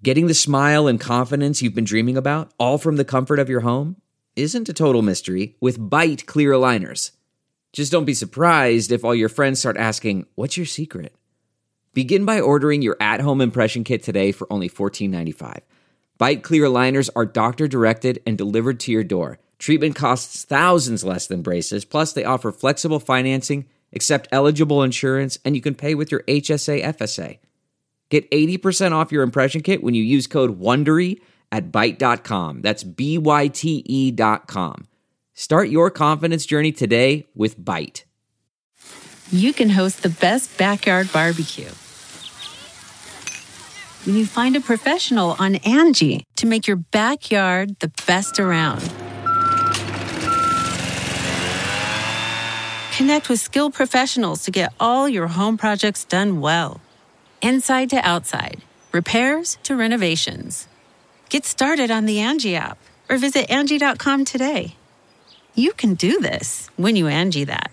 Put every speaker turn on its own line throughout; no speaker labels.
Getting the smile and confidence you've been dreaming about, all from the comfort of your home, isn't a total mystery with Byte clear aligners. Just don't be surprised if all your friends start asking, "What's your secret?" Begin by ordering your at-home impression kit today for only $14.95. Byte clear aligners are doctor-directed and delivered to your door. Treatment costs thousands less than braces, plus they offer flexible financing, accept eligible insurance, and you can pay with your HSA FSA. Get 80% off your impression kit when you use code WONDERY at Byte.com. That's BYTE.com. Start your confidence journey today with Byte.
You can host the best backyard barbecue when you find a professional on Angie to make your backyard the best around. Connect with skilled professionals to get all your home projects done well. Inside to outside, repairs to renovations. Get started on the Angie app or visit Angie.com today. You can do this when you Angie that.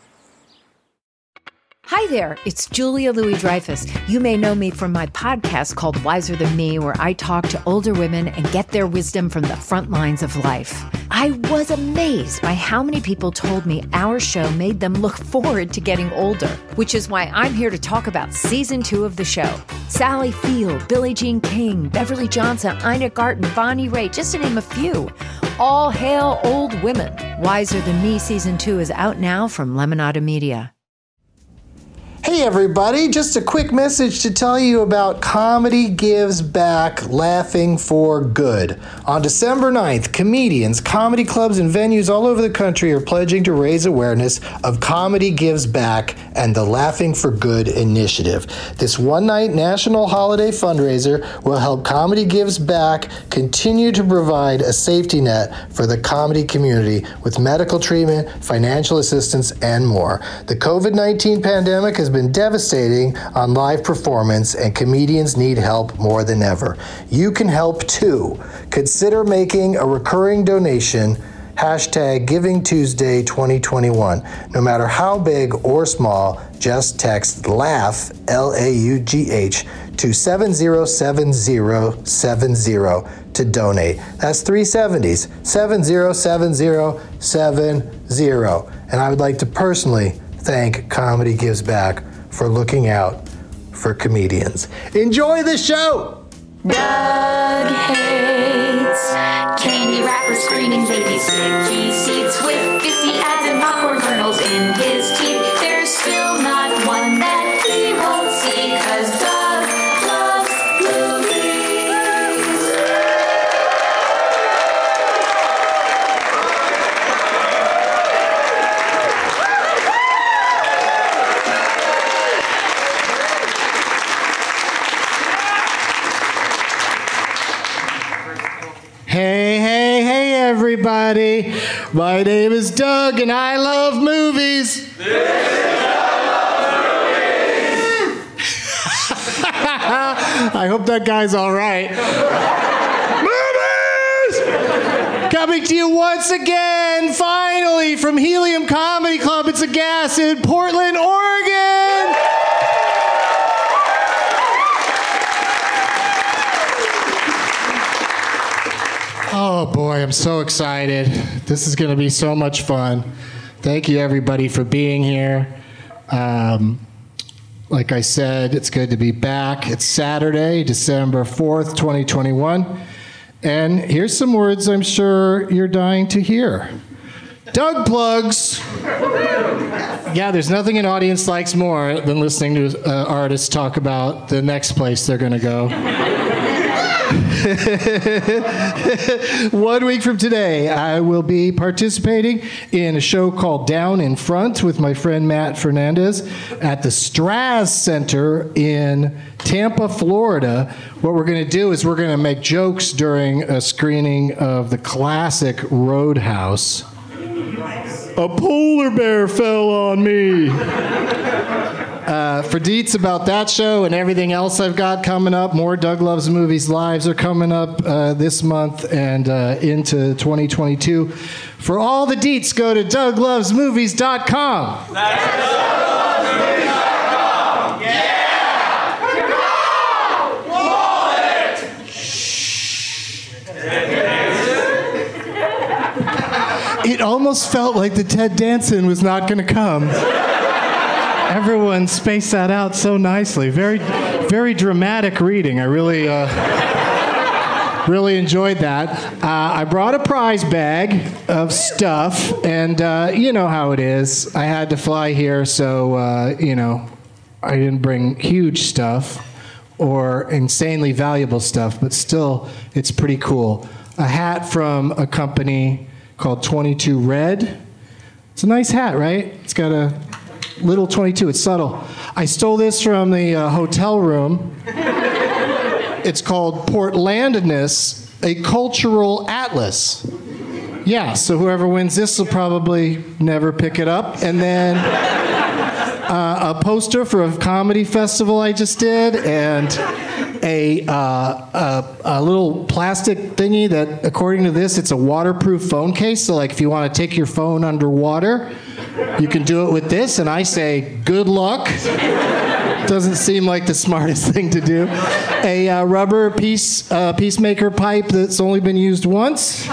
Hi there, it's Julia Louis-Dreyfus. You may know me from my podcast called Wiser Than Me, where I talk to older women and get their wisdom from the front lines of life. I was amazed by how many people told me our show made them look forward to getting older, which is why I'm here to talk about season 2 of the show. Sally Field, Billie Jean King, Beverly Johnson, Ina Garten, Bonnie Raitt, just to name a few. All hail old women. Wiser Than Me season 2 is out now from Lemonada Media.
Hey everybody, just a quick message to tell you about Comedy Gives Back Laughing for Good. On December 9th, comedians, comedy clubs, and venues all over the country are pledging to raise awareness of Comedy Gives Back and the Laughing for Good initiative. This one-night national holiday fundraiser will help Comedy Gives Back continue to provide a safety net for the comedy community with medical treatment, financial assistance, and more. The COVID-19 pandemic has been devastating on live performance, and comedians need help more than ever. You can help too. Consider making a recurring donation, #GivingTuesday2021. No matter how big or small, just text LAUGH, LAUGH, to 707070 to donate. That's 3 70s, 707070. And I would like to personally thank Comedy Gives Back for looking out for comedians. Enjoy the show!
Doug hates candy wrappers, screaming baby sticky seats with 50 ads and popcorn kernels in his teeth. There's still not one that he won't see, 'cause Doug loves movies.
Hey, everybody. My name is Doug, and I love movies. This is Doug Loves Movies. I hope that guy's all right. Movies! Coming to you once again, finally, from Helium Comedy Club. It's a gas in Portland, Oregon. Oh boy, I'm so excited. This is going to be so much fun. Thank you everybody for being here. Like I said, it's good to be back. It's Saturday, December 4th, 2021. And here's some words I'm sure you're dying to hear. Doug plugs. Yeah, there's nothing an audience likes more than listening to artists talk about the next place they're going to go. 1 week from today, I will be participating in a show called Down in Front with my friend Matt Fernandez at the Straz Center in Tampa, Florida. What we're going to do is we're going to make jokes during a screening of the classic Roadhouse. A polar bear fell on me. For deets about that show and everything else I've got coming up, more Doug Loves Movies Lives are coming up this month and into 2022. For all the deets, go to DougLovesMovies.com. That's DougLovesMovies.com. Yeah! Go! Roll it! Shh. It almost felt like the Ted Danson was not going to come. Everyone spaced that out so nicely. Very, very dramatic reading. I really enjoyed that. I brought a prize bag of stuff, and you know how it is. I had to fly here, so, I didn't bring huge stuff or insanely valuable stuff, but still, it's pretty cool. A hat from a company called 22 Red. It's a nice hat, right? It's got a little 22. It's subtle. I stole this from the hotel room. It's called Portlandness, a cultural atlas. Yeah, so whoever wins this will probably never pick it up. And then a poster for a comedy festival I just did, and a little plastic thingy that, according to this, it's a waterproof phone case. So, like, if you want to take your phone underwater, you can do it with this. And I say, good luck. Doesn't seem like the smartest thing to do. A rubber peacemaker pipe that's only been used once.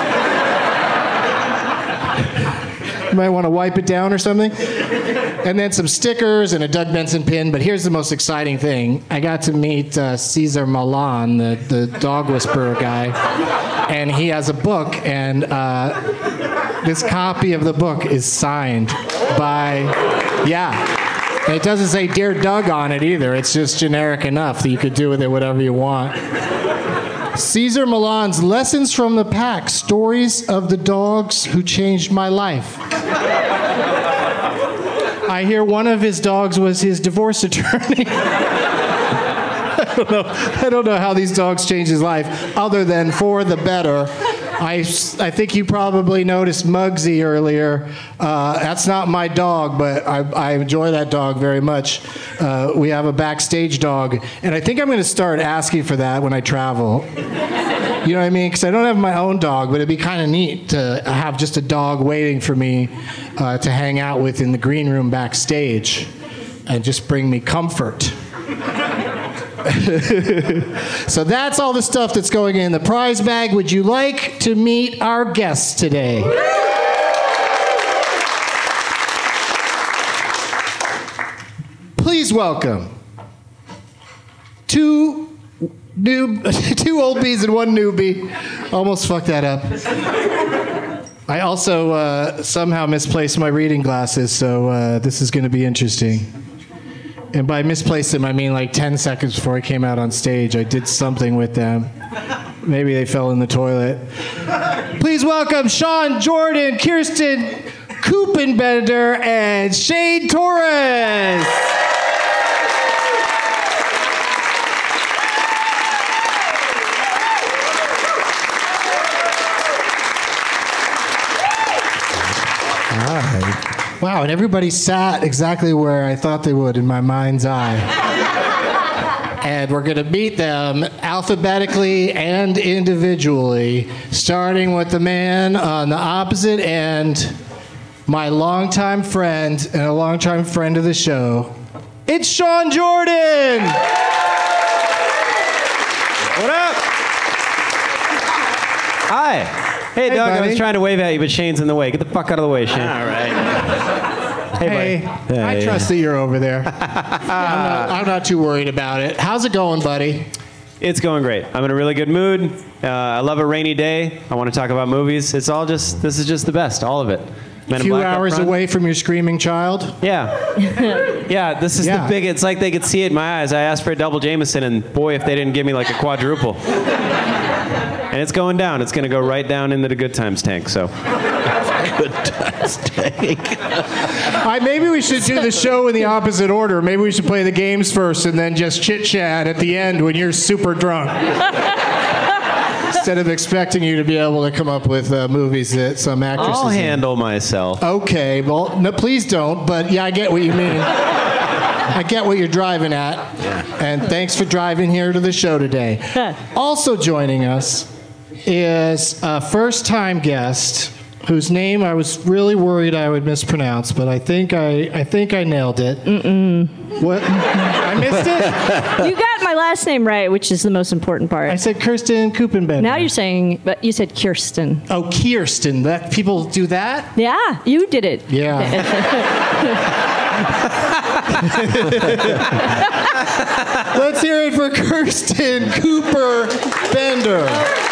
You might want to wipe it down or something. And then some stickers and a Doug Benson pin. But here's the most exciting thing. I got to meet Cesar Millan, the dog whisperer guy. And he has a book. And this copy of the book is signed by, And it doesn't say Dear Doug on it either. It's just generic enough that you could do with it whatever you want. Cesar Millan's Lessons from the Pack, Stories of the Dogs Who Changed My Life. I hear one of his dogs was his divorce attorney. I don't know how these dogs change his life, other than for the better. I think you probably noticed Muggsy earlier. That's not my dog, but I enjoy that dog very much. We have a backstage dog, and I think I'm going to start asking for that when I travel. You know what I mean? Because I don't have my own dog, but it'd be kind of neat to have just a dog waiting for me to hang out with in the green room backstage and just bring me comfort. So that's all the stuff that's going in the prize bag. Would you like to meet our guests today? Please welcome two old bees and one newbie. Almost fucked that up. I also somehow misplaced my reading glasses, so this is going to be interesting. And by misplaced them, I mean like 10 seconds before I came out on stage, I did something with them. Maybe they fell in the toilet. Please welcome Sean Jordan, Kirsten Kupenbender, and Shane Torres. Wow, and everybody sat exactly where I thought they would in my mind's eye. And we're going to meet them alphabetically and individually, starting with the man on the opposite end, my longtime friend and a longtime friend of the show. It's Sean Jordan!
What up? Hi. Hey, Doug,
buddy.
I was trying to wave at you, but Shane's in the way. Get the fuck out of the way, Shane.
All right.
Hey, buddy.
I trust that you're over there. I'm not too worried about it. How's it going, buddy?
It's going great. I'm in a really good mood. I love a rainy day. I want to talk about movies. This is just the best, all of it.
A few hours away from your screaming child?
Yeah. Yeah, this is the big, it's like they could see it in my eyes. I asked for a double Jameson, and boy, if they didn't give me like a quadruple. And it's going down. It's going to go right down into the Good Times tank, so.
Good Times tank.
Maybe we should do the show in the opposite order. Maybe we should play the games first and then just chit-chat at the end when you're super drunk. Instead of expecting you to be able to come up with movies that some actresses...
I'll handle myself.
Okay, well, no, please don't, but yeah, I get what you mean. I get what you're driving at. Yeah. And thanks for driving here to the show today. Also joining us is a first-time guest whose name I was really worried I would mispronounce, but I think I nailed it.
Mm-mm.
What? I missed it?
You got my my last name right, which is the most important part.
I said Kirsten Kupenbender.
Now you're saying, but you said Kirsten.
Oh, Kirsten. That people do that?
Yeah, you did it.
Yeah. Let's hear it for Kirsten Cooper Bender.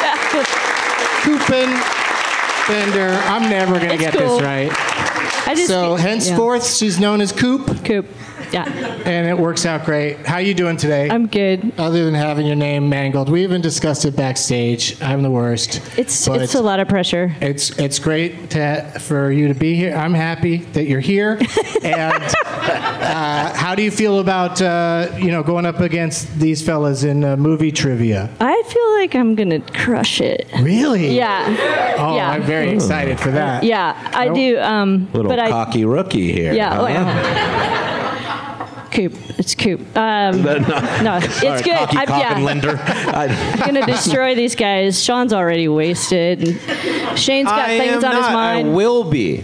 Bender. I'm never going to get this right. So henceforth, she's known as Coop.
Coop. Yeah.
And it works out great. How you doing today?
I'm good.
Other than having your name mangled, we even discussed it backstage. I'm the worst.
It's a lot of pressure.
It's great for you to be here. I'm happy that you're here. And how do you feel about going up against these fellas in movie trivia?
I feel like I'm gonna crush it.
Really?
Yeah.
Oh,
yeah.
I'm very excited for that.
Yeah, I do.
Little cocky rookie here.
Yeah.
Huh?
Coop. It's Coop. No, it's good.
I'm
going to destroy these guys. Sean's already wasted. And Shane's got things on his mind.
I will be.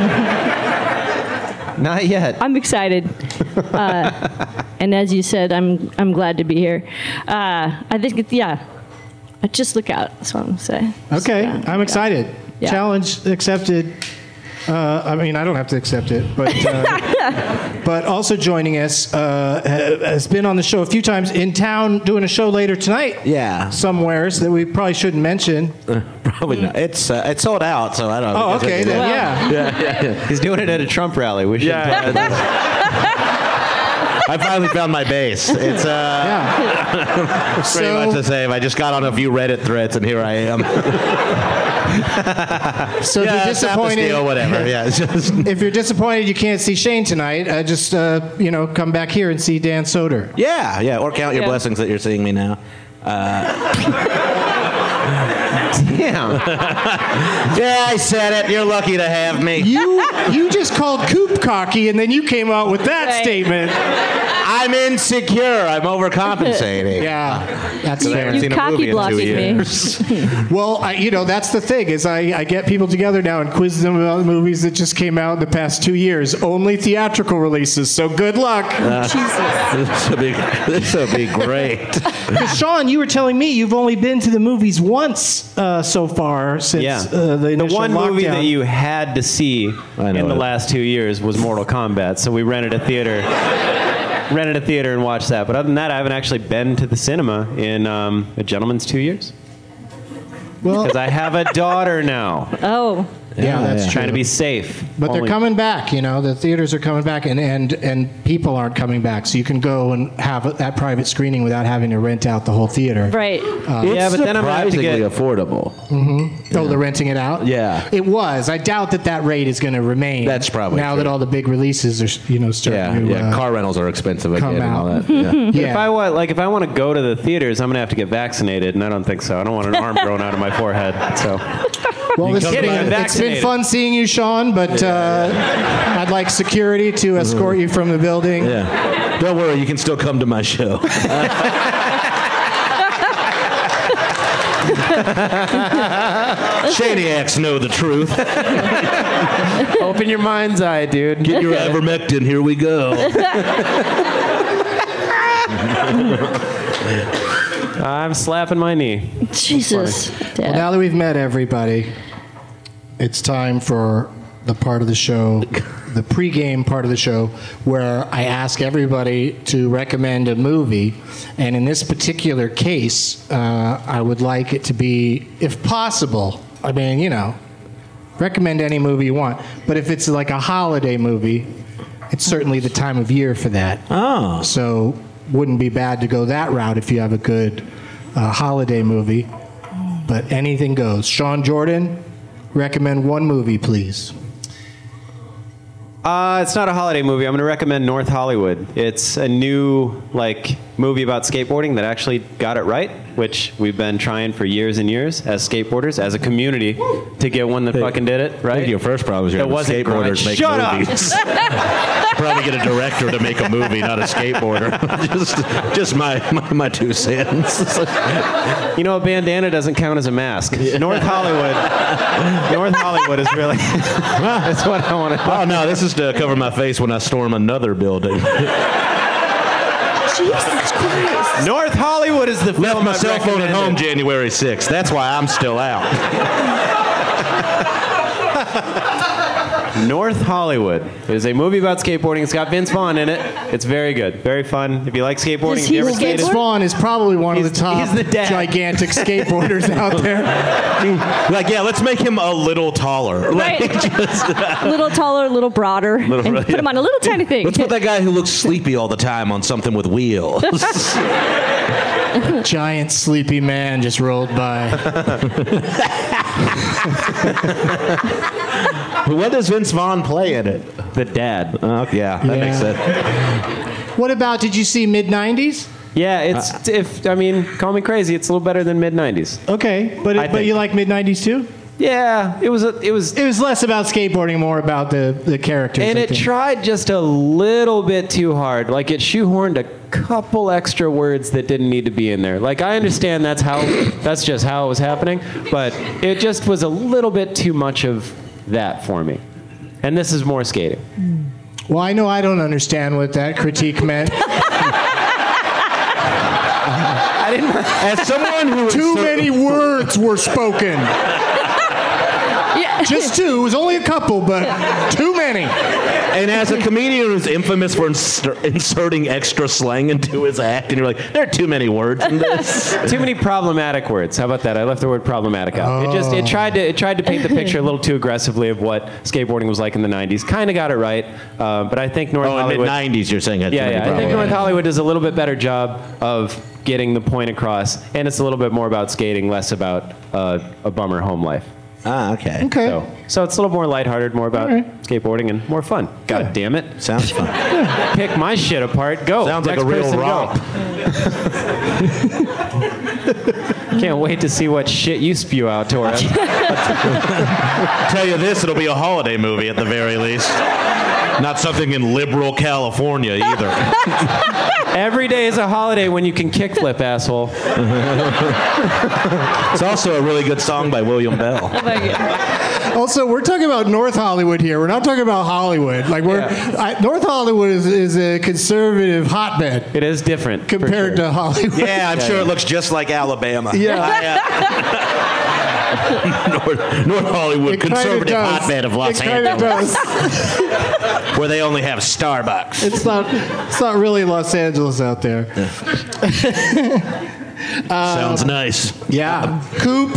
Not yet.
I'm excited. And as you said, I'm glad to be here. I think, just look out. That's what I'm going to say.
Okay. I'm excited. Yeah. Challenge accepted. I don't have to accept it, but but also joining us has been on the show a few times, in town doing a show later tonight.
Yeah,
somewheres that we probably shouldn't mention.
Probably not. It's sold out, so I don't know.
Oh, okay, then yeah.
He's doing it at a Trump rally. We should.
I finally found my base. It's pretty much the same. I just got on a few Reddit threads, and here I am.
So if you're disappointed,
whatever. Yeah, it's just
if you're disappointed you can't see Shane tonight, just come back here and see Dan Soder.
Yeah, or count your blessings that you're seeing me now.
Damn.
Yeah, I said it. You're lucky to have me.
You just called Coop cocky, and then you came out with that statement.
I'm insecure. I'm overcompensating.
Yeah, that's fair.
You cocky blocked me.
Well, that's the thing is I get people together now and quiz them about movies that just came out in the past 2 years. Only theatrical releases. So good luck.
Jesus. This will be great.
Sean, you were telling me you've only been to the movies once so far since the initial
one
lockdown.
movie that you had to see in the last 2 years was Mortal Kombat. So we rented a theater and watched that. But other than that, I haven't actually been to the cinema in a gentleman's 2 years. Well, because I have a daughter now.
Oh.
Yeah, that's true.
Trying to be safe.
But they're coming back, the theaters are coming back, and people aren't coming back, so you can go and have that private screening without having to rent out the whole theater.
Right.
It's
but then I'm going to have to get
affordable.
Mm-hmm. Oh, they're renting it out?
Yeah.
It was. I doubt that rate is going to remain.
That's probably
now
true.
that all the big releases are, starting to
car rentals are expensive again and all that.
If I want to go to the theaters, I'm going to have to get vaccinated, and I don't think so. I don't want an arm growing out of my forehead. So.
Well, it's been fun seeing you, Sean, but I'd like security to escort you from the building.
Yeah. Don't worry, you can still come to my show. Shaniacs know the truth.
Open your mind's eye, dude.
Get your ivermectin. Here we go.
I'm slapping my knee.
Jesus.
Well, now that we've met everybody, it's time for the part of the show, the pregame part of the show, where I ask everybody to recommend a movie. And in this particular case, I would like it to be, if possible, recommend any movie you want. But if it's like a holiday movie, it's certainly the time of year for that.
Oh.
So wouldn't be bad to go that route if you have a good holiday movie. But anything goes. Sean Jordan, recommend one movie, please.
It's not a holiday movie. I'm going to recommend North Hollywood. It's a new movie about skateboarding that actually got it right, which we've been trying for years and years as skateboarders, as a community, to get one that fucking did it right.
I think your first problem is skateboarders make movies. Probably get a director to make a movie, not a skateboarder. just my 2 cents.
A bandana doesn't count as a mask. North Hollywood is really. That's what I want to.
Oh no, this is to cover my face when I storm another building.
Jesus Christ.
North Hollywood is the film.
Left my cell phone at home January 6th. That's why I'm still out.
North Hollywood is a movie about skateboarding. It's got Vince Vaughn in it. It's very good, very fun. If you like skateboarding, if you ever skated,
Vince Vaughn is probably one of the top gigantic skateboarders out there.
Like, yeah, let's make him a little taller.
Right.
Like, just,
a little taller, a little broader, and put him on a little tiny thing.
Let's put that guy who looks sleepy all the time on something with wheels.
Giant sleepy man just rolled by.
What does Vince Vaughn play in it?
The dad.
Yeah, that makes sense.
What about, did you see mid-90s?
Yeah, it's call me crazy. It's a little better than mid-90s.
Okay, but you like mid-90s too?
Yeah, it was
less about skateboarding, more about the characters.
And it tried just a little bit too hard. Like it shoehorned a couple extra words that didn't need to be in there. Like I understand that's just how it was happening, but it just was a little bit too much of that for me. And this is more skating.
Well, I know I don't understand what that critique meant.
I didn't.
As someone who
too many words were spoken. Just two. It was only a couple, but too many.
And as a comedian who's infamous for inserting extra slang into his act, and you're like, there are too many words in this.
Too many problematic words. How about that? I left the word problematic out. It tried to paint the picture a little too aggressively of what skateboarding was like in the 90s. Kind of got it right, but I think North Hollywood.
In the 90s, you're saying.
Yeah. I think North Hollywood does a little bit better job of getting the point across, and it's a little bit more about skating, less about a bummer home life.
Ah, okay.
So it's a little more lighthearted, more about skateboarding and more fun. God damn it.
Sounds fun.
Pick my shit apart. Go.
Sounds like a real romp.
Can't wait to see what shit you spew out, Torres.
Tell you this, it'll be a holiday movie at the very least. Not something in liberal California either.
Every day is a holiday when you can kickflip, asshole.
It's also a really good song by William Bell.
Oh my God.
Also, we're talking about North Hollywood here. We're not talking about Hollywood. Like North Hollywood is a conservative hotbed.
It is different
compared to Hollywood.
Yeah, I'm sure it looks just like Alabama.
Yeah.
North Hollywood, conservative hotbed of Los Angeles, where they only have Starbucks.
It's not really Los Angeles out there.
Sounds nice.
Yeah. Coop.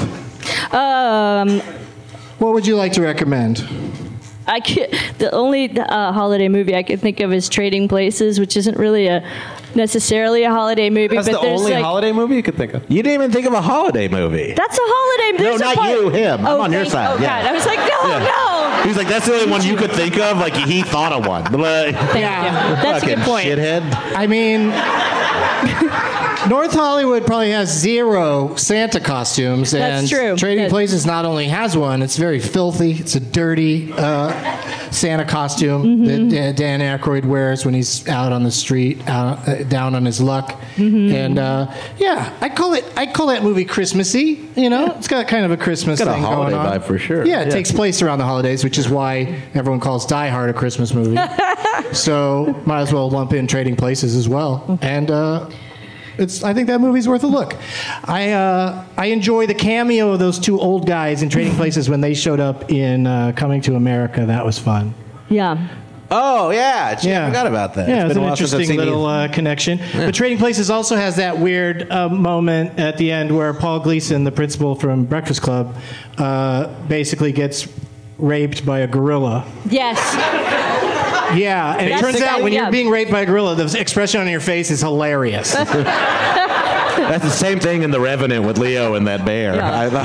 What would you like to recommend?
The only holiday movie I can think of is Trading Places, which isn't really necessarily a holiday movie.
That's
but
the only holiday movie you could think of.
You didn't even think of a holiday movie.
That's a holiday movie.
No, not you, him. I'm on your side.
Oh, God. I was like, no.
He's like, that's the only one you could think of. Like, he thought of one.
That's a good point.
Shithead.
I mean, North Hollywood probably has 0 Santa costumes.
That's true.
Trading Places not only has one, it's very filthy. It's a dirty Santa costume that Dan Aykroyd wears when he's out on the street, down on his luck. And I call that movie Christmassy. You know, it's got kind of a Christmas thing going on.
It's got a holiday vibe for sure.
Yeah, it takes place around the holidays, which is why everyone calls Die Hard a Christmas movie. So might as well lump in Trading Places as well. And I think that movie's worth a look. I enjoy the cameo of those two old guys in Trading Places when they showed up in Coming to America. That was fun.
Yeah.
Oh, yeah. I forgot about that.
Yeah, it's an interesting little connection. Yeah. But Trading Places also has that weird moment at the end where Paul Gleason, the principal from Breakfast Club, basically gets raped by a gorilla.
Yes.
Yeah, and it turns out when you're being raped by a gorilla, the expression on your face is hilarious.
That's the same thing in The Revenant with Leo and that bear. Yeah.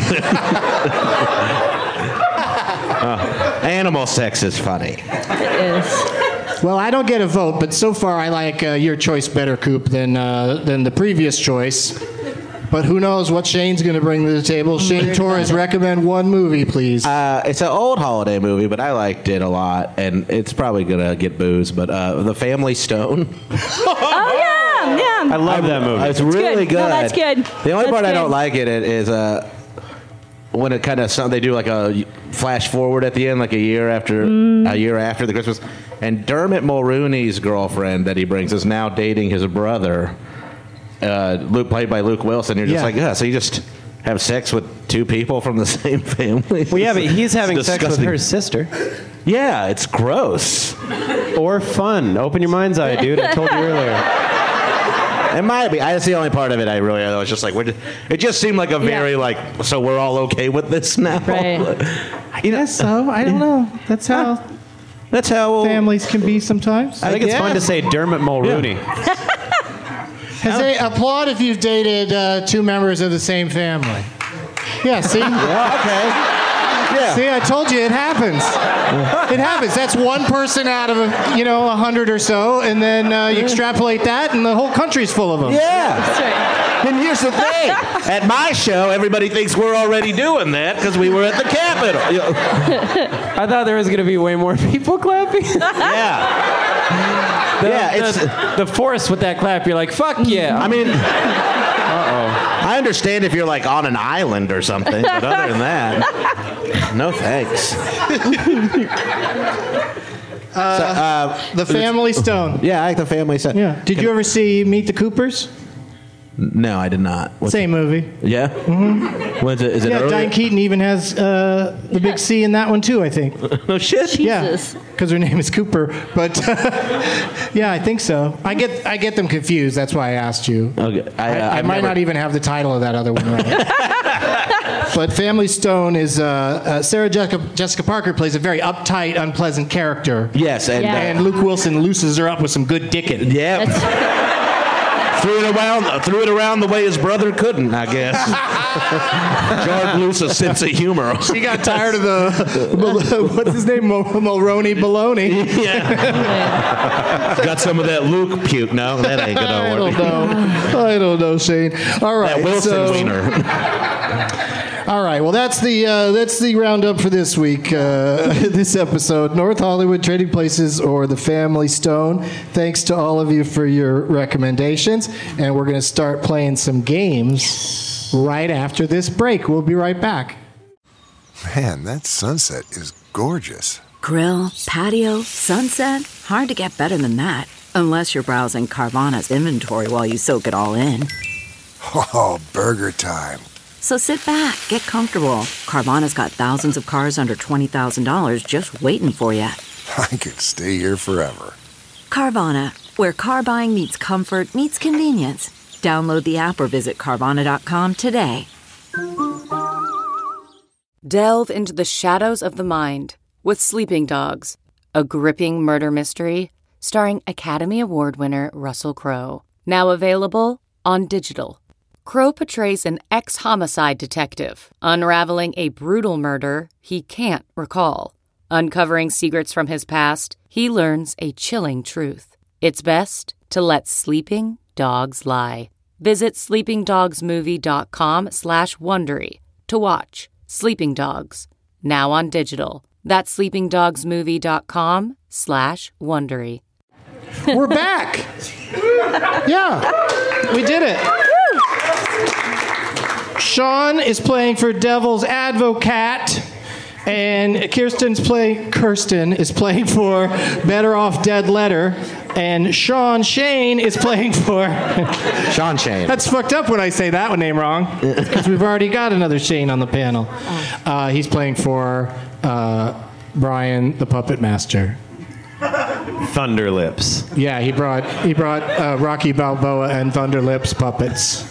Animal sex is funny.
It is.
Well, I don't get a vote, but so far I like your choice better, Coop, than the previous choice. But who knows what Shane's going to bring to the table. Shane Torres, recommend one movie, please.
It's an old holiday movie, but I liked it a lot, and it's probably going to get booze, but The Family Stone.
Oh, yeah.
I love that movie.
It's really good.
No, that's good.
The only part I don't like in it is when it kind of they do like a flash forward at the end, like a year after the Christmas, and Dermot Mulrooney's girlfriend that he brings is now dating his brother. Luke, played by Luke Wilson. You're just like, so you just have sex with two people from the same family?
Well, yeah, but he's having sex with her sister.
Yeah, it's gross.
Or fun. Open your mind's eye, dude. I told you earlier.
It might be. That's the only part of it I was just like, it just seemed like a very so we're all okay with this now.
Right.
I guess so. I don't know. That's how families can be sometimes.
I think it's fun to say Dermot Mulrooney.
Applaud if you've dated two members of the same family. Yeah, see?
Okay. Yeah.
See, I told you it happens. It happens. That's one person out of 100 or so, and then you extrapolate that, and the whole country's full of them.
Yeah. That's right. And here's the thing: at my show, everybody thinks we're already doing that because we were at the Capitol.
I thought there was going to be way more people clapping.
Yeah.
The force with that clap, you're like, fuck yeah.
I mean. I understand if you're on an island or something, but other than that, no thanks.
The Family Stone.
Yeah, I like the Family Stone.
Yeah. Did you ever see Meet the Coopers?
No, I did not.
Same movie.
Yeah? Mm-hmm. Is it earlier?
Diane Keaton even has the big C in that one, too, I think.
No shit?
Jesus.
Yeah, because her name is Cooper. But, yeah, I think so. I get them confused. That's why I asked you.
Okay.
I might not even have the title of that other one right. But Family Stone is... Sarah Jessica Parker plays a very uptight, unpleasant character.
Yes.
And Luke Wilson looses her up with some good dicking.
Yeah. Threw it around the way his brother couldn't, I guess. Jarred loose a sense of humor.
She got tired of the what's his name, Mulroney baloney.
Yeah. Got some of that Luke puke. No, that ain't gonna work.
I don't know, Shane. All right,
that Wilson wiener.
All right, well, that's the roundup for this week, this episode. North Hollywood, Trading Places, or The Family Stone. Thanks to all of you for your recommendations, and we're going to start playing some games right after this break. We'll be right back.
Man, that sunset is gorgeous.
Grill, patio, sunset. Hard to get better than that. Unless you're browsing Carvana's inventory while you soak it all in.
Oh, burger time.
So sit back, get comfortable. Carvana's got thousands of cars under $20,000 just waiting for you.
I could stay here forever.
Carvana, where car buying meets comfort meets convenience. Download the app or visit Carvana.com today.
Delve into the shadows of the mind with Sleeping Dogs, a gripping murder mystery starring Academy Award winner Russell Crowe. Now available on digital. Crowe portrays an ex-homicide detective unraveling a brutal murder he can't recall. Uncovering secrets from his past, he learns a chilling truth. It's best to let sleeping dogs lie. Visit sleepingdogsmovie.com/Wondery to watch Sleeping Dogs, now on digital. That's sleepingdogsmovie.com/Wondery.
We're back. Yeah, we did it. Sean is playing for Devil's Advocate, and Kirsten is playing for Better Off Dead Letter, and Shane is playing for...
Sean Shane.
That's fucked up when I say that one name wrong, because we've already got another Shane on the panel. He's playing for Brian the Puppet Master.
Thunderlips.
Yeah, he brought Rocky Balboa and Thunderlips puppets.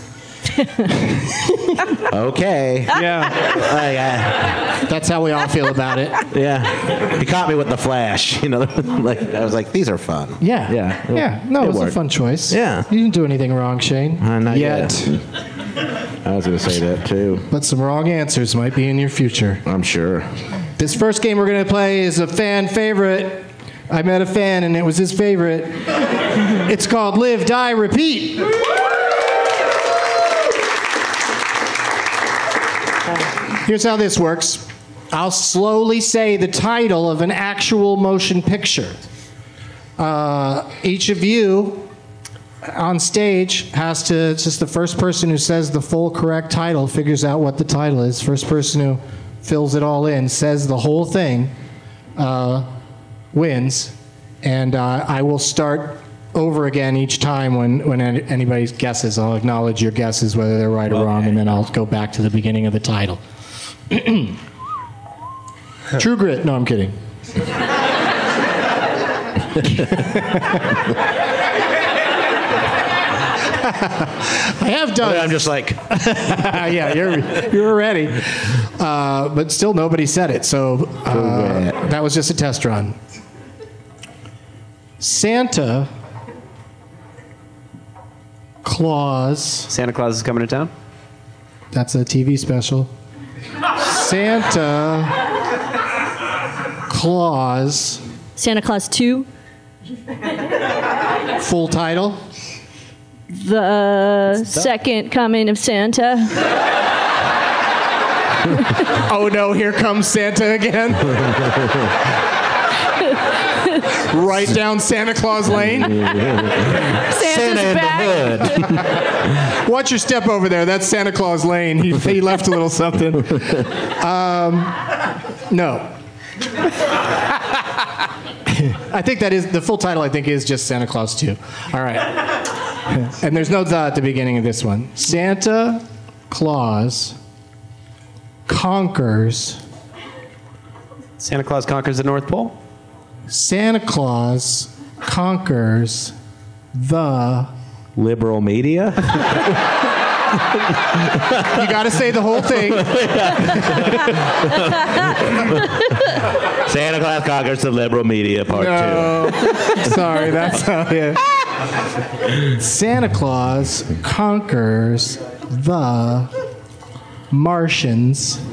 Okay.
Yeah. That's how we all feel about it.
Yeah. He caught me with the Flash. I was like, these are fun.
Yeah.
Yeah.
No, it was a fun choice.
Yeah.
You didn't do anything wrong, Shane.
Not yet. I was going to say that, too.
But some wrong answers might be in your future.
I'm sure.
This first game we're going to play is a fan favorite. I met a fan, and it was his favorite. It's called Live, Die, Repeat. Here's how this works. I'll slowly say the title of an actual motion picture. Each of you on stage has to, just the first person who says the full correct title figures out what the title is. First person who fills it all in, says the whole thing, wins. And I will start over again each time when anybody guesses. I'll acknowledge your guesses, whether they're right or wrong, and then I'll go back to the beginning of the title. True Grit. No, I'm kidding. I have done.
I'm just like,
yeah, you're ready, but still nobody said it. So that was just a test run. Santa Claus.
Santa Claus is coming to town?
That's a TV special. Santa Claus.
Santa Claus 2.
Full title?
The Second Coming of Santa.
Oh no, here comes Santa again. Right down Santa Claus Lane.
Santa's back.
Watch your step over there. That's Santa Claus Lane. He left a little something. No. I think that is the full title. I think is just Santa Claus 2. All right. And there's no the at the beginning of this one. Santa Claus conquers.
Santa Claus conquers the North Pole?
Santa Claus conquers the
liberal media.
You got to say the whole thing.
Santa Claus conquers the liberal media, part 2.
Sorry, that's not it. Santa Claus conquers the Martians.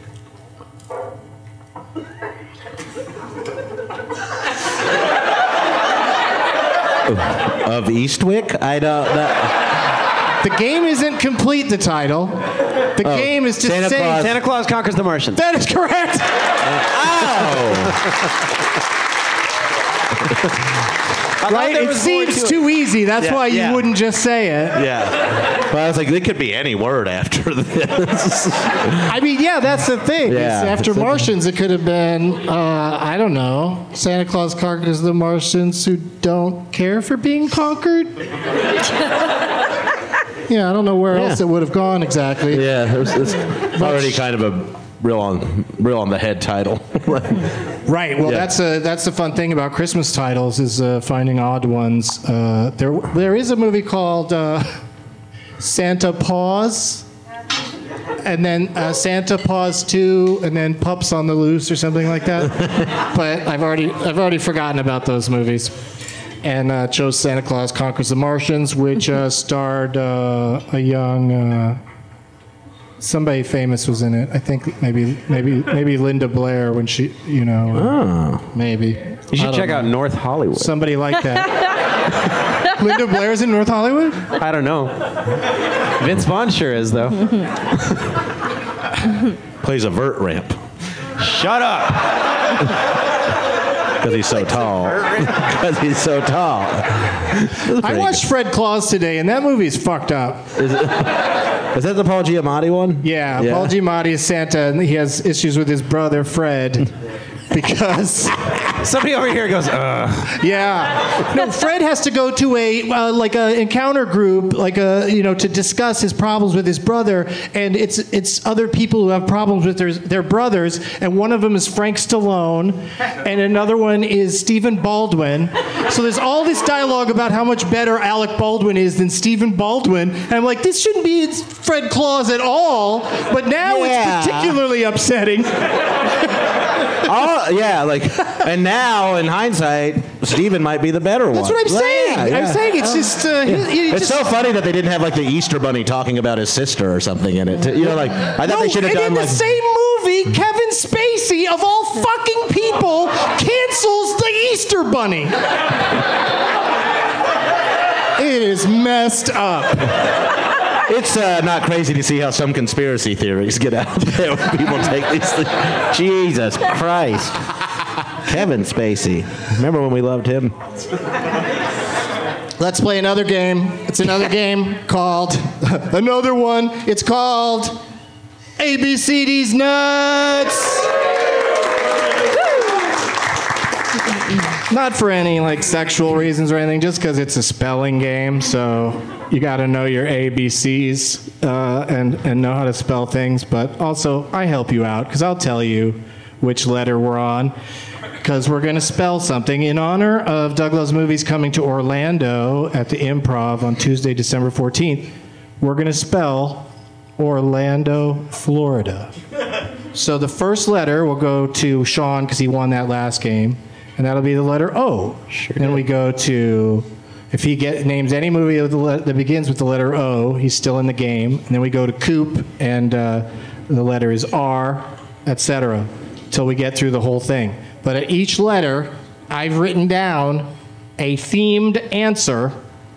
Of Eastwick? I don't know.
The game isn't complete, the title. The game is just saying...
Santa Claus conquers the Martians.
That is correct! Right? It seems too easy. That's why you wouldn't just say it.
Yeah. But I was like, there could be any word after this.
I mean, yeah, that's the thing.
Yeah,
after Martians, it could have been, I don't know, Santa Claus conquers the Martians who don't care for being conquered. Yeah, I don't know where else it would have gone exactly.
Yeah, it's already kind of a real on the head title.
Right. Well, that's the fun thing about Christmas titles is finding odd ones. There is a movie called Santa Paws, and then Santa Paws 2, and then Pups on the Loose or something like that. But I've already forgotten about those movies. And chose Santa Claus Conquers the Martians, which starred a young somebody famous was in it. I think maybe Linda Blair when she, maybe.
You should check out North Hollywood.
Somebody like that. Linda Blair's in North Hollywood?
I don't know. Vince Vaughn sure is though.
Plays a vert ramp.
Shut up.
Because he's so tall. Because he's so tall.
I watched Fred Claus today, and that movie's fucked up.
Is that the Paul Giamatti one?
Yeah, Paul Giamatti is Santa, and he has issues with his brother, Fred, because...
Somebody over here goes,
Yeah. No, Fred has to go to a encounter group, to discuss his problems with his brother, and it's other people who have problems with their brothers, and one of them is Frank Stallone, and another one is Stephen Baldwin. So there's all this dialogue about how much better Alec Baldwin is than Stephen Baldwin, and I'm like, this shouldn't be Fred Claus at all, but now it's particularly upsetting.
And now, in hindsight, Steven might be the better one.
That's what I'm saying.
Yeah.
I'm saying it's just...
it's so funny that they didn't have, the Easter Bunny talking about his sister or something in it. I thought they should have done,
in the same movie, Kevin Spacey, of all fucking people, cancels the Easter Bunny. It is messed up.
It's not crazy to see how some conspiracy theories get out there when people take these things. Jesus Christ. Kevin Spacey. Remember when we loved him?
Let's play another game. It's another game called... Another one. It's called... ABCD's Nuts. Not for any like sexual reasons or anything, just because it's a spelling game. So you got to know your ABCs and know how to spell things. But also, I help you out because I'll tell you which letter we're on. Because we're going to spell something in honor of Doug Loves Movies coming to Orlando at the Improv on Tuesday, December 14th. We're going to spell Orlando, Florida. So the first letter will go to Sean because he won that last game, and that'll be the letter O.
Sure.
Then we go to, if he names any movie that begins with the letter O, he's still in the game. And then we go to Coop, and the letter is R, etc., till we get through the whole thing. But at each letter, I've written down a themed answer.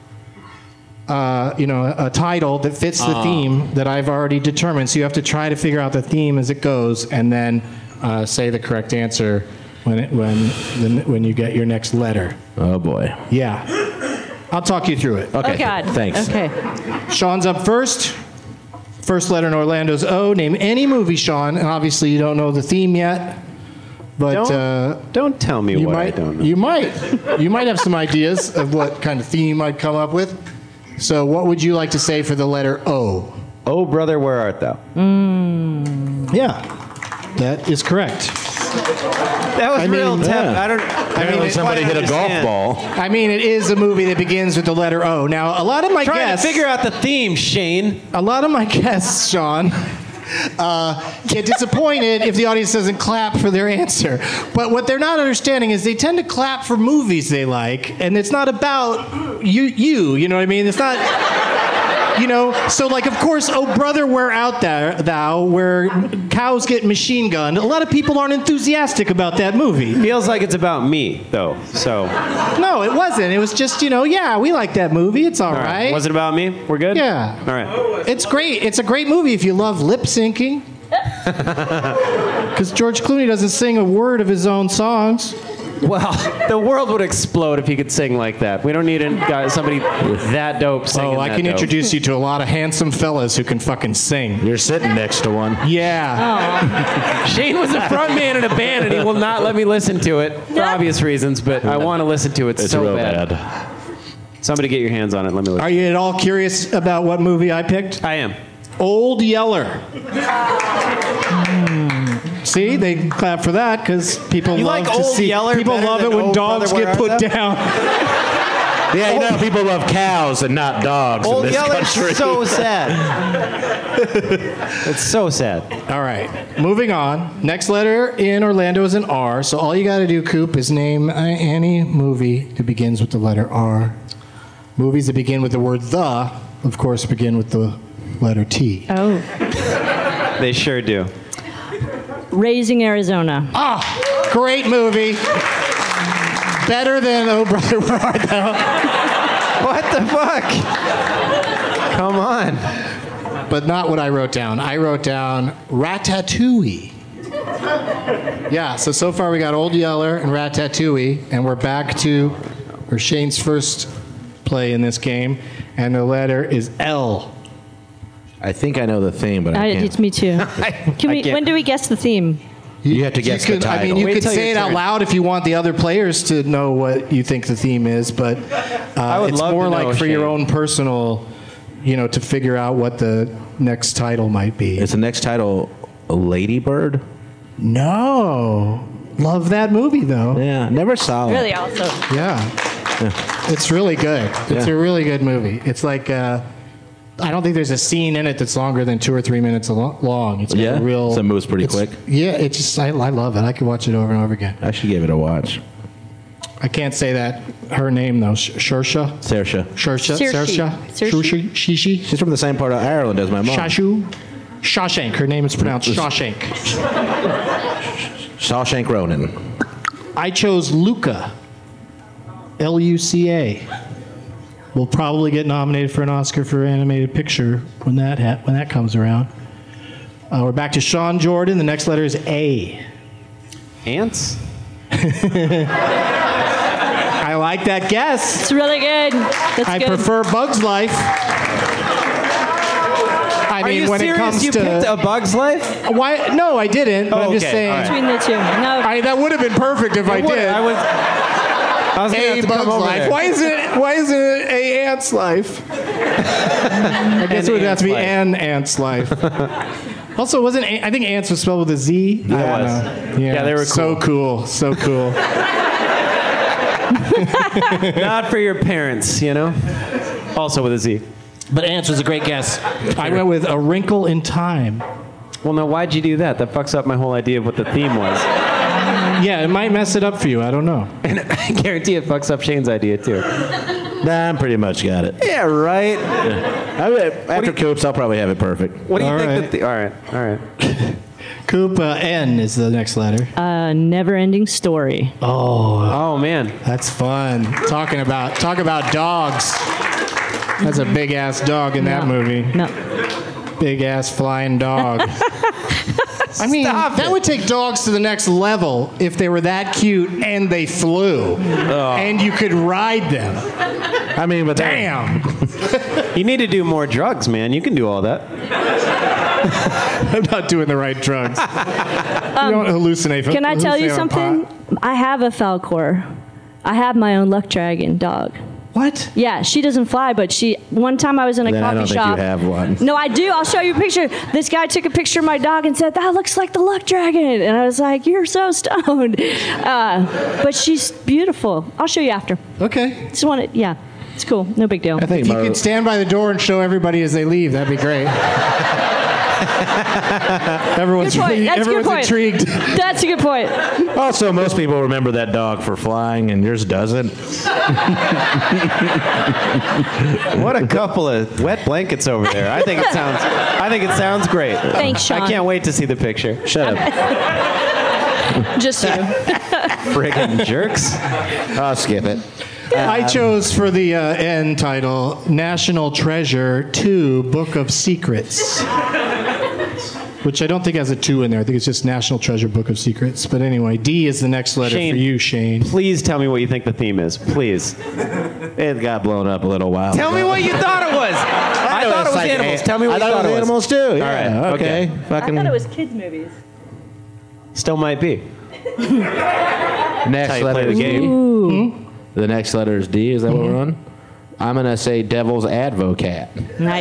A title that fits the theme that I've already determined. So you have to try to figure out the theme as it goes, and then say the correct answer when you get your next letter.
Oh boy.
Yeah, I'll talk you through it.
Okay.
Oh, God.
Thanks.
Okay.
Sean's up first. First letter in Orlando's O. Name any movie, Sean. And obviously you don't know the theme yet. But
don't tell me what I don't know.
You might have some ideas of what kind of theme I'd come up with. So what would you like to say for the letter O?
Oh, brother, where art thou?
Yeah, that is correct.
That was real tough.
Yeah.
I mean,
somebody hit a golf ball.
I mean, it is a movie that begins with the letter O. Now, a lot of my
Trying
guests...
to figure out the theme, Shane.
A lot of my guests, Sean... get disappointed if the audience doesn't clap for their answer. But what they're not understanding is they tend to clap for movies they like, and it's not about you know what I mean? It's not, so like, of course, Oh Brother, Where Art Thou, where cows get machine gunned, a lot of people aren't enthusiastic about that movie.
Feels like it's about me, though, so.
No, it wasn't. It was just, we like that movie. It's all right.
Was it about me? We're good?
Yeah.
All right.
It's great. It's a great movie if you love lip syncing. Because George Clooney doesn't sing a word of his own songs.
Well, the world would explode if he could sing like that. We don't need somebody that dope singing.
Oh, I can introduce you to a lot of handsome fellas who can fucking sing.
You're sitting next to one.
Yeah.
Shane was a front man in a band, and he will not let me listen to it for obvious reasons, but I want to listen to it
It's
so
real
bad. Somebody get your hands on it. Let me listen.
Are you at all curious about what movie I picked?
I am.
Old Yeller. See, they clap for that because people love to see. People love it when dogs get put down.
Yeah, people love cows and not dogs in this country.
Old Yeller's so sad. It's so sad.
All right, moving on. Next letter in Orlando is an R. So all you got to do, Coop, is name any movie that begins with the letter R. Movies that begin with the word the, of course, begin with the letter T.
Oh.
They sure do.
Raising Arizona.
Ah, great movie. Better than Oh Brother, Where Art Thou?
What the fuck? Come on.
But not what I wrote down. I wrote down Ratatouille. Yeah, so far we got Old Yeller and Ratatouille, and we're back to Shane's first play in this game, and the letter is L.
I think I know the theme, but I can't.
It's me too. When do we guess the theme?
You have to guess the title.
I mean, you could say it out loud if you want the other players to know what you think the theme is, but it's more like for your own personal, to figure out what the next title might be.
Is the next title Lady Bird?
No. Love that movie, though.
Yeah, never saw it.
Really awesome.
Yeah. It's really good. It's a really good movie. It's like... I don't think there's a scene in it that's longer than 2 or 3 minutes long. It's got a real.
So it moves pretty quick.
Yeah, it's just I love it. I could watch it over and over again.
I should give it a watch.
I can't say that her name though. Saoirse. Shishi.
She's from the same part of Ireland as my mom.
Shawshank. Her name is pronounced Shawshank.
Shawshank Ronan.
I chose Luca. Luca. We'll probably get nominated for an Oscar for animated picture when that comes around. We're back to Sean Jordan. The next letter is A.
Ants?
I like that guess.
It's really good. That's
I
good.
prefer Bug's Life. I
Are
mean,
you
when
serious?
it comes
You
to
picked A Bug's Life?
why? No, I didn't. But I'm just saying.
all right.
Between the two. No.
That would have been perfect if I
It would.
did.
I was gonna
A
have to come
Bug's
over
Life.
there.
Why isn't it A Ant's Life? I guess it would have to be An Ant's Life. Also, I think Ants was spelled with a Z?
It was. Yeah, they were cool.
So cool.
Not for your parents, you know? Also with a Z.
But Ants was a great guess. I went with A Wrinkle in Time.
Well, now, why'd you do that? That fucks up my whole idea of what the theme was.
Yeah, it might mess it up for you. I don't know.
And I guarantee it fucks up Shane's idea, too.
Nah, I'm pretty much got it.
Yeah, right?
After Coops, I'll probably have it perfect.
What do you
All
think
right.
that all right.
Coop, N is the next letter.
Never-ending story.
Oh, man.
That's fun. Talk about dogs. That's a big ass dog in that movie.
No.
Big ass flying dog. I mean, that would take dogs to the next level if they were that cute and they flew, and you could ride them.
I mean, but
Damn.
You need to do more drugs, man. You can do all that.
I'm not doing the right drugs. You don't hallucinate.
Can I tell you
hallucinate on
something?
pot.
I have a Falcor. I have my own luck dragon dog.
What?
Yeah, she doesn't fly, but one time I was in a
Then I
coffee
don't think
shop.
you have one.
No, I do. I'll show you a picture. This guy took a picture of my dog and said, "That looks like the luck dragon." And I was like, "You're so stoned." But she's beautiful. I'll show you after.
Okay.
Just want to, yeah. It's cool. No big deal.
I think
If you could stand by the door and show everybody as they leave, that'd be great. Everyone's
Good point. That's a good point.
intrigued.
That's a good point.
Also, most people remember that dog for flying, and yours doesn't.
What a couple of wet blankets over there. I think it sounds great.
Thanks, Sean.
I can't wait to see the picture.
Shut up.
Just you.
Friggin' jerks.
I'll skip it.
I chose for the end title, National Treasure 2, Book of Secrets. Which I don't think has a 2 in there. I think it's just National Treasure, Book of Secrets. But anyway, D is the next letter
Shane,
for you, Shane.
Please tell me what you think the theme is. Please.
It got blown up a little while
Tell me what you thought it was. I thought it was
like
animals. Tell me what you thought it was.
animals too. Yeah,
All right.
Okay.
I
Fucking
thought it was kids' movies.
Still might be.
next
how you
letter
play the
is
game.
D. The next letter is D. Is that what we're on? I'm gonna say Devil's Advocate.
Nice.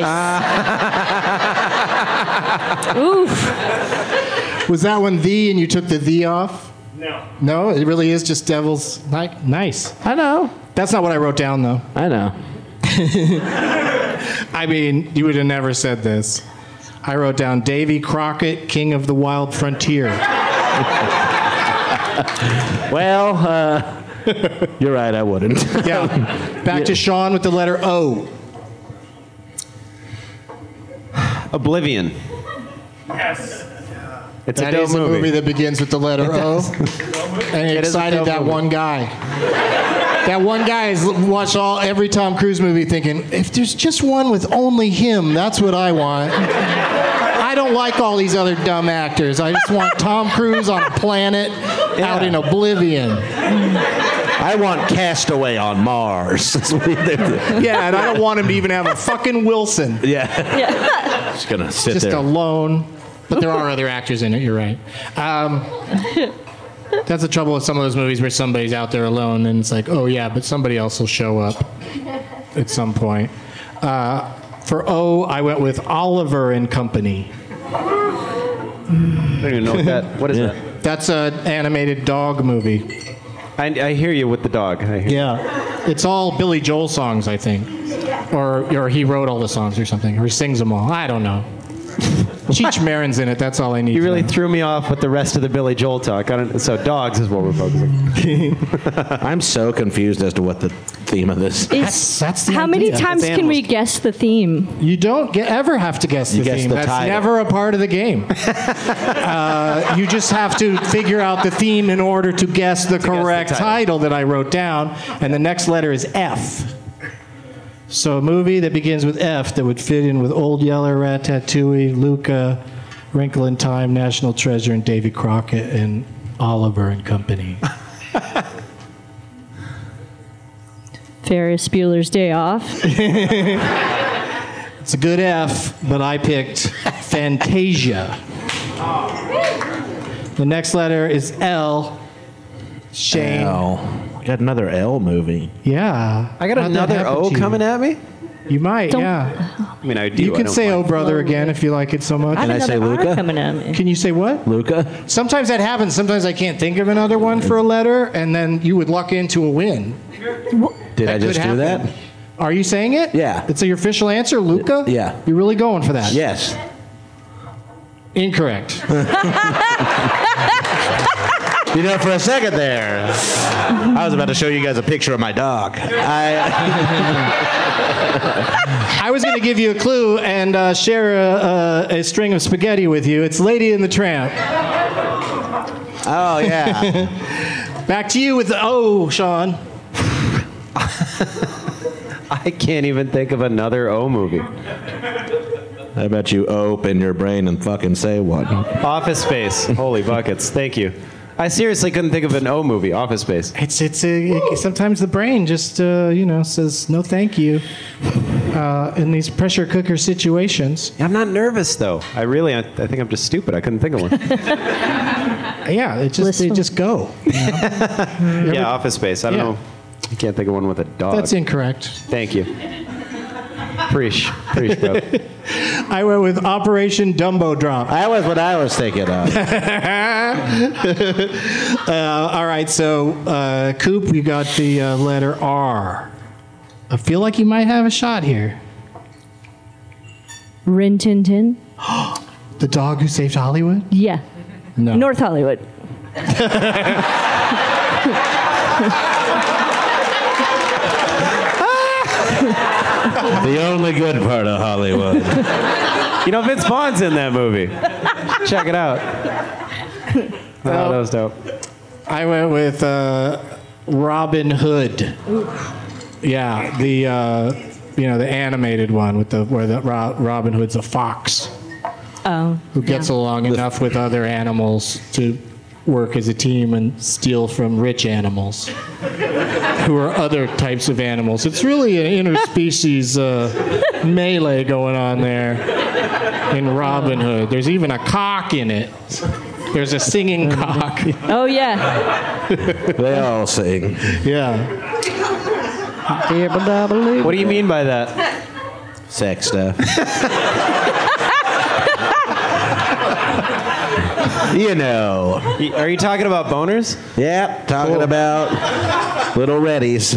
Oof.
Was that one the and you took the off? No. No, it really is just Devil's. Nice.
I know.
That's not what I wrote down, though.
I know.
I mean, you would have never said this. I wrote down Davy Crockett, King of the Wild Frontier.
Well, you're right. I wouldn't.
Yeah. Back to Sean with the letter O.
Oblivion.
Yes.
It's
That
a dope
is a movie that begins with the letter O. And it
It is a
excited
dope
that
movie.
one guy. That one guy has watched every Tom Cruise movie thinking, if there's just one with only him, that's what I want. I don't like all these other dumb actors. I just want Tom Cruise on a planet out in oblivion.
I want Castaway on Mars.
Yeah, and I don't want him to even have a fucking Wilson.
Yeah. Just gonna sit
Just
there.
alone. But there are other actors in it, you're right. That's the trouble with some of those movies where somebody's out there alone and it's like, oh yeah, but somebody else will show up at some point. For O, I went with Oliver and Company.
I don't even know what is that?
That's an animated dog movie.
I hear you with the dog. I hear
Yeah. It's all Billy Joel songs, I think. Or he wrote all the songs or something. Or he sings them all. I don't know. Cheech Marin's in it. That's all I need.
You really threw me off with the rest of the Billy Joel talk. So dogs is what we're focusing.
I'm so confused as to what the theme of this.
That's the
How
idea.
many times
It's
can we
animals.
guess the theme?
You don't ever have to guess the
You guess
theme.
the
That's
title.
never a part of the game. You just have to figure out the theme in order to guess the correct title that I wrote down. And the next letter is F. So a movie that begins with F that would fit in with Old Yeller, Ratatouille, Luca, Wrinkle in Time, National Treasure, and Davy Crockett, and Oliver and Company.
Ferris Bueller's Day Off.
It's a good F, but I picked Fantasia. The next letter is L. Shane.
L. Got another L movie.
Yeah.
I got another O coming at me?
You might, yeah.
I mean, I do.
You can say Oh Brother again if you like it so much.
Can I say Luca?
Coming at me.
Can you say what?
Luca?
Sometimes that happens. Sometimes I can't think of another one for a letter, and then you would luck into a win.
Did I just do that?
Are you saying it?
Yeah.
It's your official answer, Luca?
Yeah.
You're really going for that?
Yes.
Incorrect.
You know, for a second there, I was about to show you guys a picture of my dog.
I was going to give you a clue and share a string of spaghetti with you. It's Lady and the Tramp.
Oh, yeah.
Back to you with the O, Sean.
I can't even think of another O movie.
How about you open your brain and fucking say one?
Office Space. Holy buckets. Thank you. I seriously couldn't think of an O movie. Office Space.
Sometimes the brain just says no thank you in these pressure cooker situations.
I'm not nervous though. I think I'm just stupid. I couldn't think of one.
Yeah, they just go. You know?
Yeah, Office Space. I don't know. I can't think of one with a dog.
That's incorrect.
Thank you. Preach, bro.
I went with Operation Dumbo Drop.
That was what I was thinking of.
All right, so Coop, you got the letter R. I feel like you might have a shot here.
Rin Tin Tin?
The dog who saved Hollywood?
Yeah.
No.
North Hollywood.
The only good part of Hollywood.
You know, Vince Vaughn's in that movie. Check it out. That was dope.
I went with Robin Hood. Yeah, the animated one with where Robin Hood's a fox.
Oh.
Who gets along enough with other animals to work as a team and steal from rich animals who are other types of animals. It's really an interspecies melee going on there in Robin Hood. There's even a cock in it. There's a singing cock.
Oh, yeah.
They all sing.
Yeah.
What do you mean by that?
Sex stuff. You know.
Are you talking about boners?
Yep, talking about little reddies.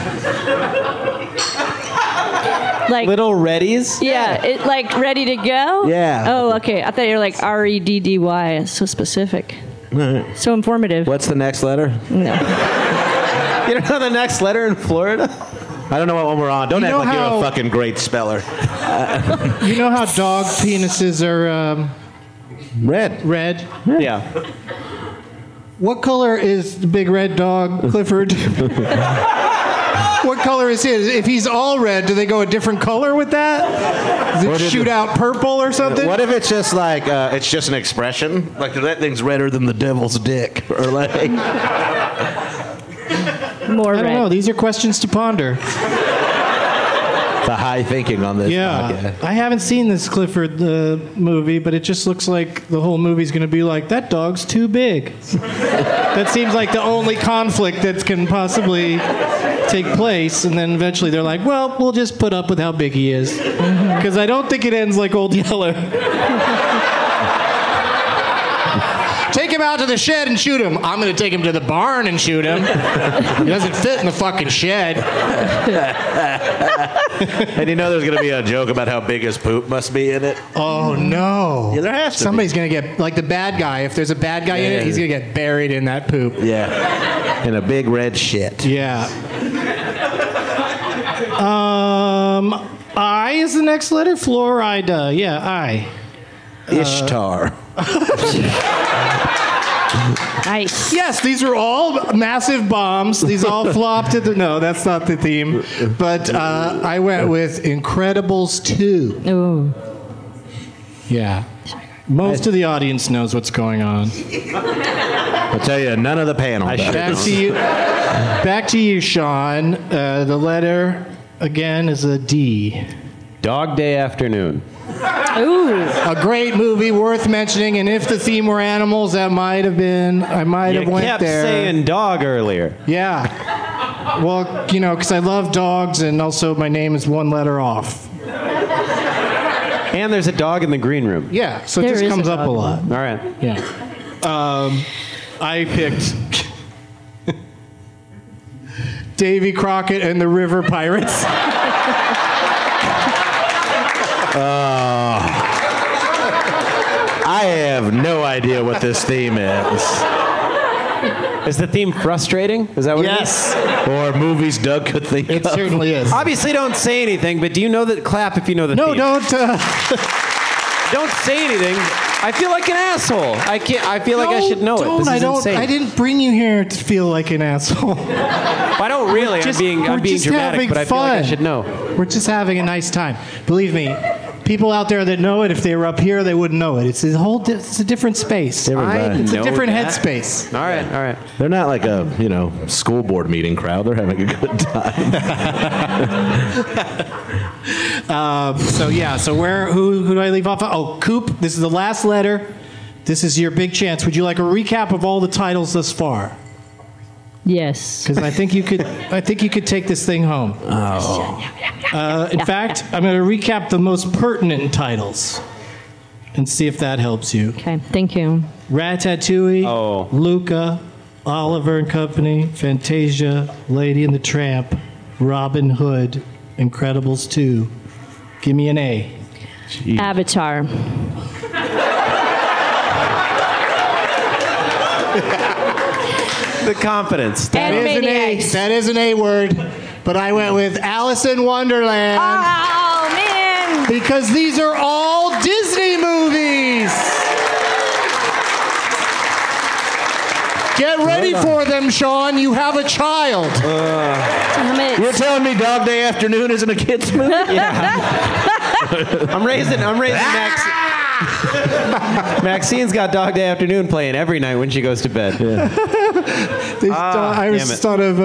Like
little reddies?
Yeah, it like ready to go?
Yeah.
Oh, okay. I thought you were like REDDY. It's so specific. So informative.
What's the next letter?
No.
You don't know the next letter in Florida?
I don't know what one we're on. Don't act like you're a fucking great speller.
You know how dog penises are
red?
Red?
Yeah.
What color is the big red dog, Clifford? What color is his? If he's all red, do they go a different color with that? Does it shoot out purple or something?
What if it's just like, it's just an expression? Like, that thing's redder than the devil's dick. Or like...
More
I don't know. These are questions to ponder.
The high thinking on this podcast.
I haven't seen this Clifford movie, but it just looks like the whole movie's going to be like, that dog's too big. That seems like the only conflict that can possibly take place, and then eventually they're like, well, we'll just put up with how big he is. Because I don't think it ends like Old Yeller. Take him out to the shed and shoot him. I'm going to take him to the barn and shoot him. He doesn't fit in the fucking shed.
And you know there's going to be a joke about how big his poop must be in it?
Oh, no.
Yeah, there has to
Somebody's going to get, like the bad guy. If there's a bad guy in it, he's going to get buried in that poop.
Yeah. In a big red shit.
Yeah. I is the next letter? Florida. Yeah, I.
Ishtar.
Nice.
Yes, these are all massive bombs. These all flopped at the... No, that's not the theme. But I went with Incredibles 2.
Ooh.
Yeah. Most of the audience knows what's going on.
I'll tell you, none of the panel does.
Back to you, Sean. The letter, again, is a D.
Dog Day Afternoon.
Ooh.
A great movie, worth mentioning. And if the theme were animals, I might have went there.
You kept saying dog earlier.
Yeah. Well, because I love dogs, and also my name is one letter off.
And there's a dog in the green room.
Yeah, so it just comes up a lot.
All right.
Yeah. I picked Davy Crockett and the River Pirates.
I have no idea what this theme is.
Is the theme frustrating? Is that what it is?
Or movies Doug could think of?
It certainly is.
Obviously, don't say anything, but do you know that? Clap if you know the theme.
No, don't.
Don't say anything. I feel like an asshole. I feel like I should know it. This is insane.
I didn't bring you here to feel like an asshole.
I don't really. I'm being dramatic, but I feel like I should know.
We're just having a nice time. Believe me, people out there that know it, if they were up here, they wouldn't know it. It's a different space. It's a different headspace.
All right.
They're not like a school board meeting crowd. They're having a good time.
So who do I leave off? Oh, Coop. This is the last letter. This is your big chance. Would you like a recap of all the titles thus far?
Yes.
Because I think you could take this thing home.
Oh.
In fact, I'm going to recap the most pertinent titles and see if that helps you.
Okay, thank you.
Ratatouille, Luca, Oliver and Company, Fantasia, Lady and the Tramp, Robin Hood, Incredibles 2. Give me an A.
Jeez. Avatar.
The confidence.
That is an A word, but I went with Alice in Wonderland.
Oh, man.
Because these are all Disney movies. Get ready for them, Sean. You have a child.
Damn it.
You're telling me Dog Day Afternoon isn't a kid's movie?
Yeah. I'm raising Max. Maxine's got Dog Day Afternoon playing every night when she goes to bed.
Yeah. I just thought of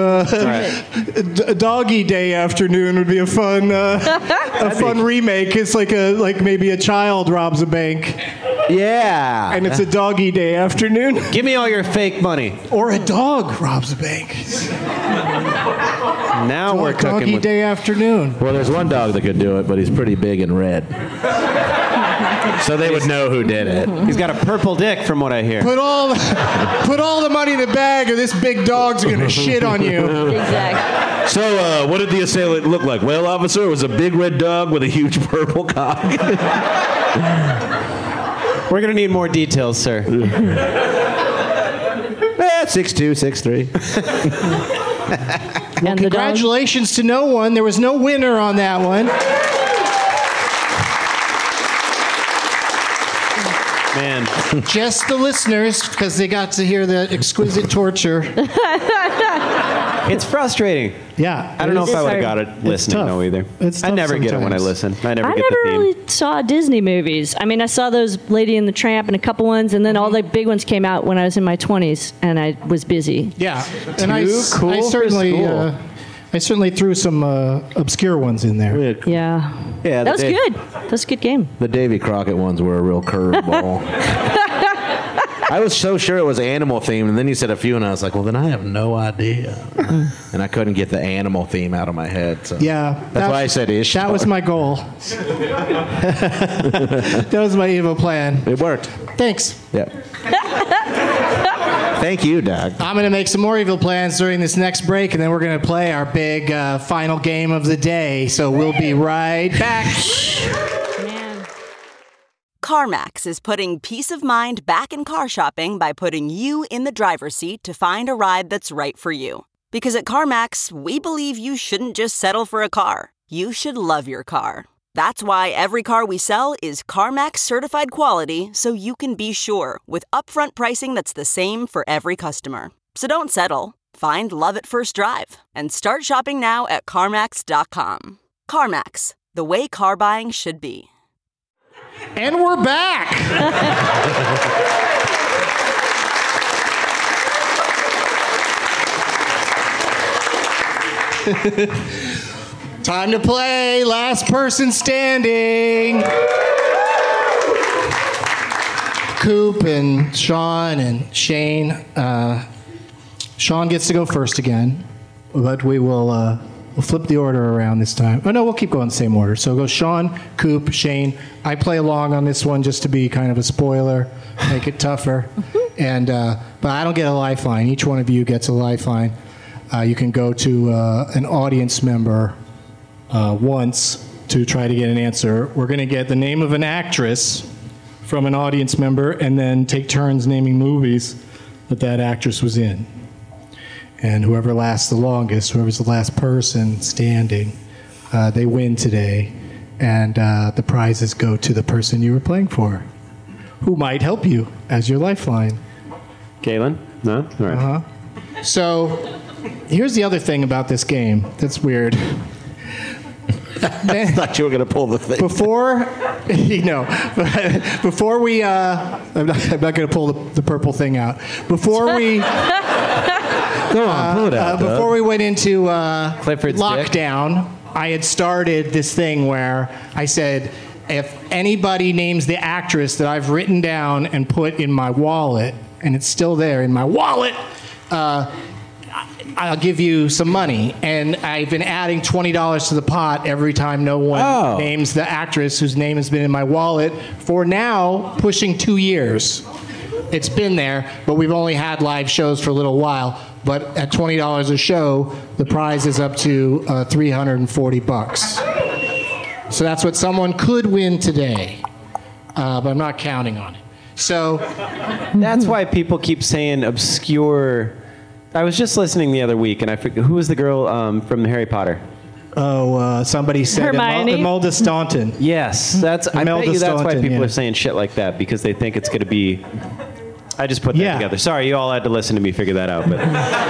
Doggy Day Afternoon would be a fun remake. It's like maybe a child robs a bank.
Yeah.
And it's a Doggy Day Afternoon.
Give me all your fake money.
Or a dog robs a bank.
Now we're cooking.
Doggy Day Afternoon.
Well, there's one dog that could do it, but he's pretty big and red. So they would know who did it.
He's got a purple dick, from what I hear.
Put all the money in the bag, or this big dog's gonna shit on you.
Exactly.
So, what did the assailant look like? Well, officer, it was a big red dog with a huge purple cock.
We're gonna need more details, sir.
6'2", 6'3".
Well, congratulations to no one. There was no winner on that one.
Man.
Just the listeners, because they got to hear the exquisite torture.
It's frustrating.
Yeah.
I don't know if I would have got it listening, though, either. I never get it when I listen. I never get the theme.
really saw Disney movies. I mean, I saw those Lady and the Tramp and a couple ones, and then all the big ones came out when I was in my 20s, and I was busy.
Yeah. And I certainly threw some obscure ones in there.
Yeah. That was good. That was a good game.
The Davy Crockett ones were a real curveball. I was so sure it was animal themed, and then you said a few, and I was like, well, then I have no idea. And I couldn't get the animal theme out of my head. So.
Yeah.
That's why I said Ishtar.
That was my goal. That was my evil plan.
It worked.
Thanks.
Yeah. Thank you, Doug.
I'm going to make some more evil plans during this next break, and then we're going to play our big final game of the day. So we'll be right back.
CarMax is putting peace of mind back in car shopping by putting you in the driver's seat to find a ride that's right for you. Because at CarMax, we believe you shouldn't just settle for a car. You should love your car. That's why every car we sell is CarMax certified quality, so you can be sure with upfront pricing that's the same for every customer. So don't settle. Find love at first drive and start shopping now at CarMax.com. CarMax, the way car buying should be.
And we're back. Time to play Last Person Standing. Coop and Sean and Shane. Sean gets to go first again, but we'll flip the order around this time. Oh no, we'll keep going the same order. So go Sean, Coop, Shane. I play along on this one just to be kind of a spoiler, make it tougher. And but I don't get a lifeline. Each one of you gets a lifeline. You can go to an audience member once to try to get an answer. We're going to get the name of an actress from an audience member and then take turns naming movies that actress was in. And whoever lasts the longest, whoever's the last person standing, they win today. And the prizes go to the person you were playing for, who might help you as your lifeline.
Galen? No? All right.
So here's the other thing about this game that's weird.
I thought you were going to pull the thing.
Before we, I'm not going to pull the purple thing out. Before we,
Go on, pull it out.
Before we went into
Clifford's
lockdown,
dick.
I had started this thing where I said, if anybody names the actress that I've written down and put in my wallet, and it's still there in my wallet, I'll give you some money. And I've been adding $20 to the pot every time no one names the actress whose name has been in my wallet for now pushing 2 years. It's been there, but we've only had live shows for a little while. But at $20 a show, the prize is up to $340. So that's what someone could win today, but I'm not counting on it. So
that's why people keep saying obscure. I was just listening the other week, and I forget who was the girl from Harry Potter.
Somebody said
Hermione?
Imelda Staunton.
Yes, I bet you that's why people
yeah.
are saying shit like that, because they think it's going to be. I just put that together. Sorry, you all had to listen to me figure that out. But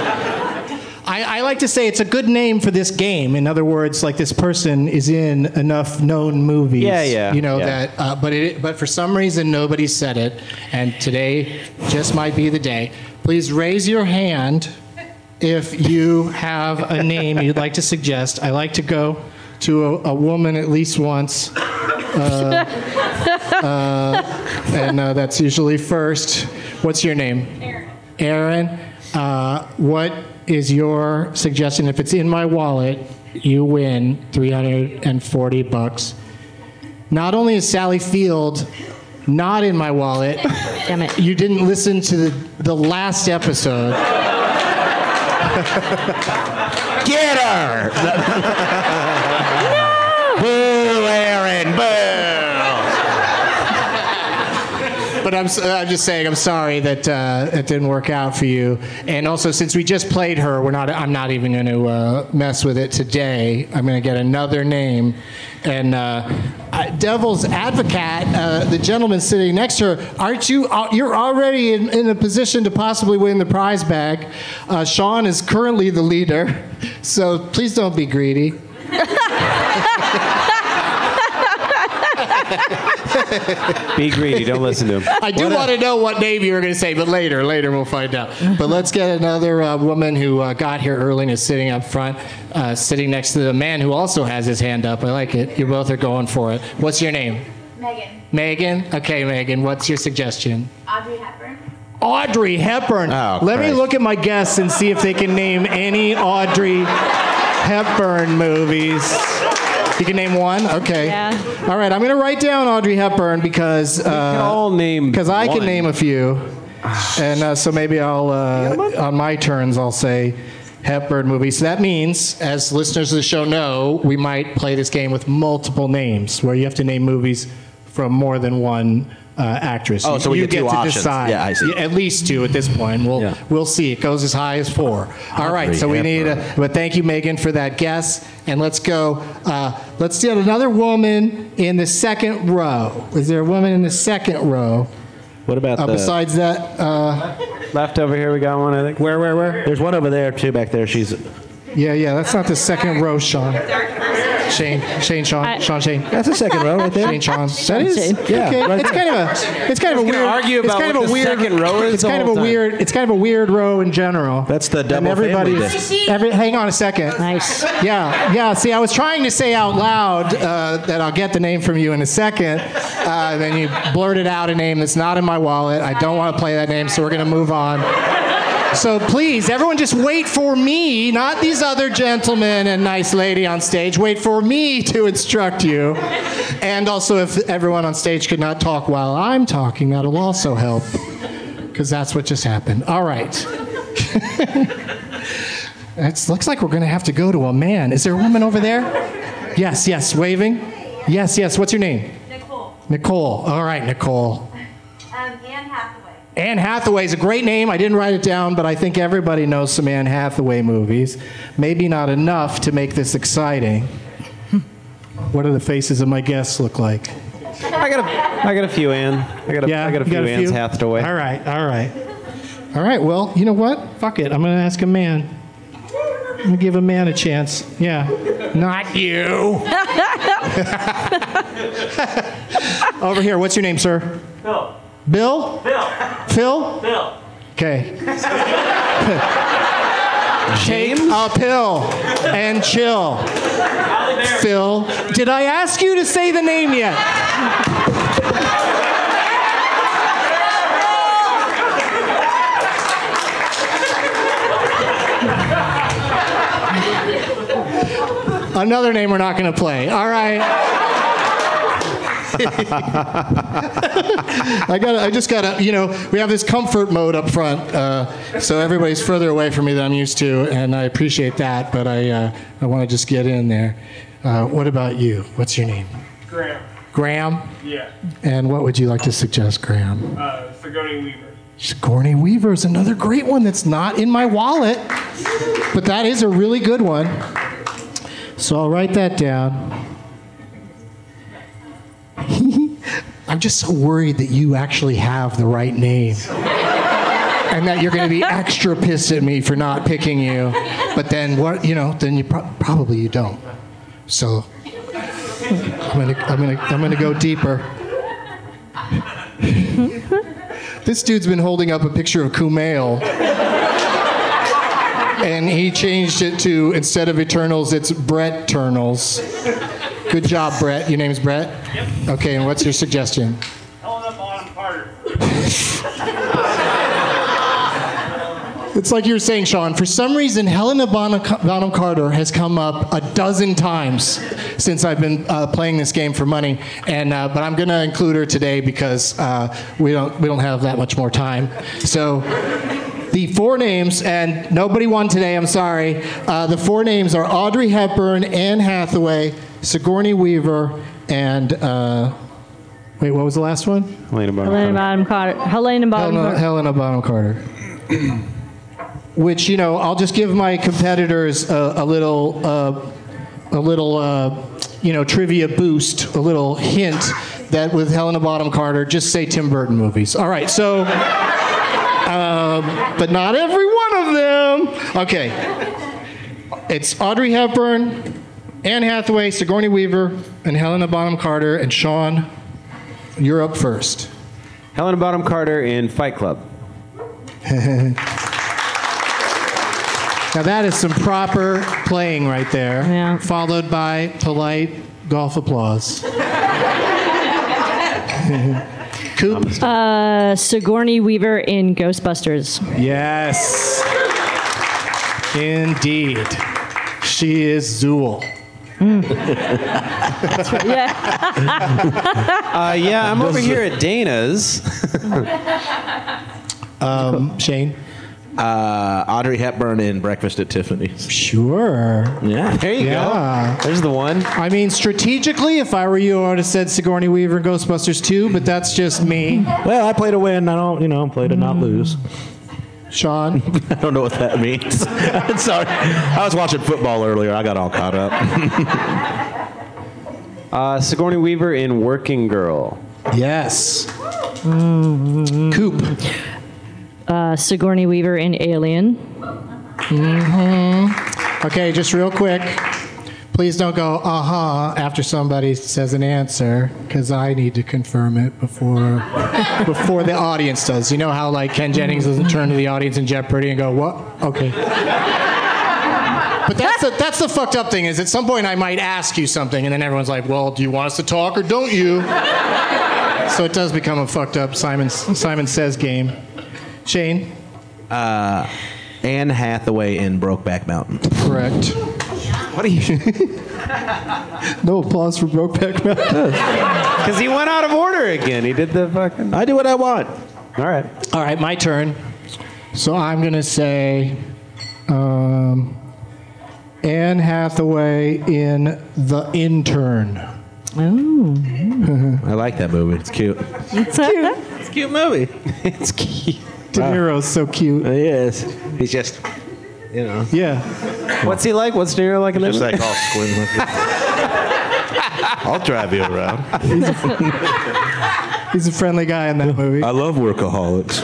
I like to say it's a good name for this game. In other words, like this person is in enough known movies. That. But for some reason nobody said it, and today just might be the day. Please raise your hand if you have a name you'd like to suggest. I like to go to a woman at least once, and that's usually first. What's your name? Aaron. What is your suggestion? If it's in my wallet, you win $340. Not only is Sally Field not in my wallet,
damn it,
you didn't listen to the last episode.
Get her! Boo, Aaron, boo!
But I'm just saying, I'm sorry that it didn't work out for you. And also, since we just played her, I'm not even going to mess with it today. I'm going to get another name. And Devil's Advocate, the gentleman sitting next to her, aren't you? You're already in a position to possibly win the prize bag. Sean is currently the leader, so please don't be greedy.
be greedy. Don't listen to him.
I do want to know what name you were going to say, but later we'll find out. But let's get another woman who got here early and is sitting up front, sitting next to the man who also has his hand up. I like it. You both are going for it. What's your name?
Megan.
Megan? Okay, Megan. What's your suggestion?
Audrey Hepburn.
Audrey Hepburn.
Oh,
Let me
Christ.
look at my guests and see if they can name any Audrey Hepburn movies. You can name one? Okay.
Yeah.
All right, I'm going to write down Audrey Hepburn because
all name
I can
one.
name a few. And so maybe I'll on my turns I'll say Hepburn movies. So that means, as listeners of the show know, we might play this game with multiple names where you have to name movies from more than one actress.
Oh, so we
you
get two
to
options.
decide.
Yeah, I see.
At least two at this point. We'll see. It goes as high as 4. All right. So we need but thank you, Megan, for that guess. And let's go. Let's get another woman in the second row. Is there a woman in the second row?
What about
besides that?
Left over here, we got one, I think.
Where?
There's one over there, too, back there. She's...
Yeah. That's not the second row, Sean. Shane, Sean.
That's a second row right there.
Shane, Sean. That is.
Shane.
Yeah,
Okay.
right
It's
there.
kind of a weird.
argue about
it's kind
what
of a
the
weird
second row is
It's
the
kind of
whole
a
time.
weird. It's kind of a weird row in general.
That's the double
And everybody's.
family.
Hang on a second.
Nice.
Yeah. See, I was trying to say out loud that I'll get the name from you in a second. Then you blurted out a name that's not in my wallet. I don't want to play that name, so we're going to move on. So please, everyone just wait for me, not these other gentlemen and nice lady on stage. Wait for me to instruct you. And also, if everyone on stage could not talk while I'm talking, that'll also help. Because that's what just happened. All right. It looks like we're going to have to go to a man. Is there a woman over there? Yes, waving. Yes. What's your name? Nicole. All right, Nicole.
Anne Hathaway.
Anne Hathaway is a great name. I didn't write it down, but I think everybody knows some Anne Hathaway movies. Maybe not enough to make this exciting. What do the faces of my guests look like?
I got a few, Ann. I got a few Anne's Hathaway.
All right. Well, you know what? Fuck it. I'm going to ask a man. I'm going to give a man a chance. Yeah. Not you. Over here. What's your name, sir?
Bill.
Bill? Phil?
Bill.
Okay. Take
James?
a pill and chill. Phil, did I ask you to say the name yet? Another name we're not going to play. All right. I just gotta, we have this comfort mode up front, so everybody's further away from me than I'm used to, and I appreciate that, but I want to just get in there. What about you? What's your name?
Graham.
Graham?
Yeah.
And what would you like to suggest, Graham?
Sigourney Weaver.
Sigourney Weaver is another great one that's not in my wallet, but that is a really good one. So I'll write that down. I'm just so worried that you actually have the right name. And that you're going to be extra pissed at me for not picking you. But then what, then you probably you don't. So I'm going to go deeper. This dude's been holding up a picture of Kumail. And he changed it to, instead of Eternals, it's Brett Turnals. Good job, Brett. Your name's Brett?
Yep.
Okay, and what's your suggestion?
Helena Bonham Carter.
It's like you were saying, Sean. For some reason, Helena Bonham Carter has come up a dozen times since I've been playing this game for money, and but I'm going to include her today because we don't have that much more time. So the four names, and nobody won today. I'm sorry. The four names are Audrey Hepburn, Anne Hathaway, Sigourney Weaver, and wait, what was the last one?
Helena Bonham Carter.
Helena Bonham Carter. Which, I'll just give my competitors a little trivia boost, a little hint that with Helena Bonham Carter, just say Tim Burton movies. All right, so, but not every one of them. Okay, it's Audrey Hepburn, Anne Hathaway, Sigourney Weaver, and Helena Bonham Carter. And Sean, you're up first.
Helena Bonham Carter in Fight Club.
Now that is some proper playing right there,
yeah.
Followed by polite golf applause. Coop?
Sigourney Weaver in Ghostbusters.
Yes. Indeed. She is Zool.
That's right.
Yeah, I'm over here at Dana's.
Shane?
Audrey Hepburn in Breakfast at Tiffany's.
Sure.
Yeah.
There you go. There's the one.
I mean, strategically, if I were you, I would have said Sigourney Weaver in Ghostbusters 2, but that's just me.
Well, I play to win. I don't, play to not lose.
Sean?
I don't know what that means. Sorry. I was watching football earlier. I got all caught up.
Sigourney Weaver in Working Girl.
Yes. Coop?
Sigourney Weaver in Alien.
Okay, just real quick. Please don't go, after somebody says an answer, because I need to confirm it before the audience does. You know how, like, Ken Jennings doesn't turn to the audience in Jeopardy and go, what? Okay. But that's the fucked up thing, is at some point I might ask you something, and then everyone's like, well, do you want us to talk or don't you? So it does become a fucked up Simon Says game. Shane?
Anne Hathaway in Brokeback Mountain.
Correct.
What are you...
No applause for Brokeback Mountain.
Because he went out of order again. He did the fucking...
I do what I want.
All right.
All right, my turn. So I'm going to say Anne Hathaway in The Intern.
Oh.
I like that movie. It's cute.
It's cute.
It's a cute movie.
It's cute.
De Niro's so cute.
He is. He's just, you know.
Yeah.
What's he like? What's De Niro like in that
Just
movie?
like all squint I'll drive you around.
He's a friendly guy in that movie.
I love Workaholics.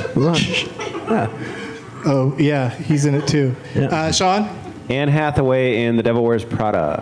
Oh, yeah, he's in it too.
Yeah.
Sean?
Anne Hathaway in The Devil Wears Prada.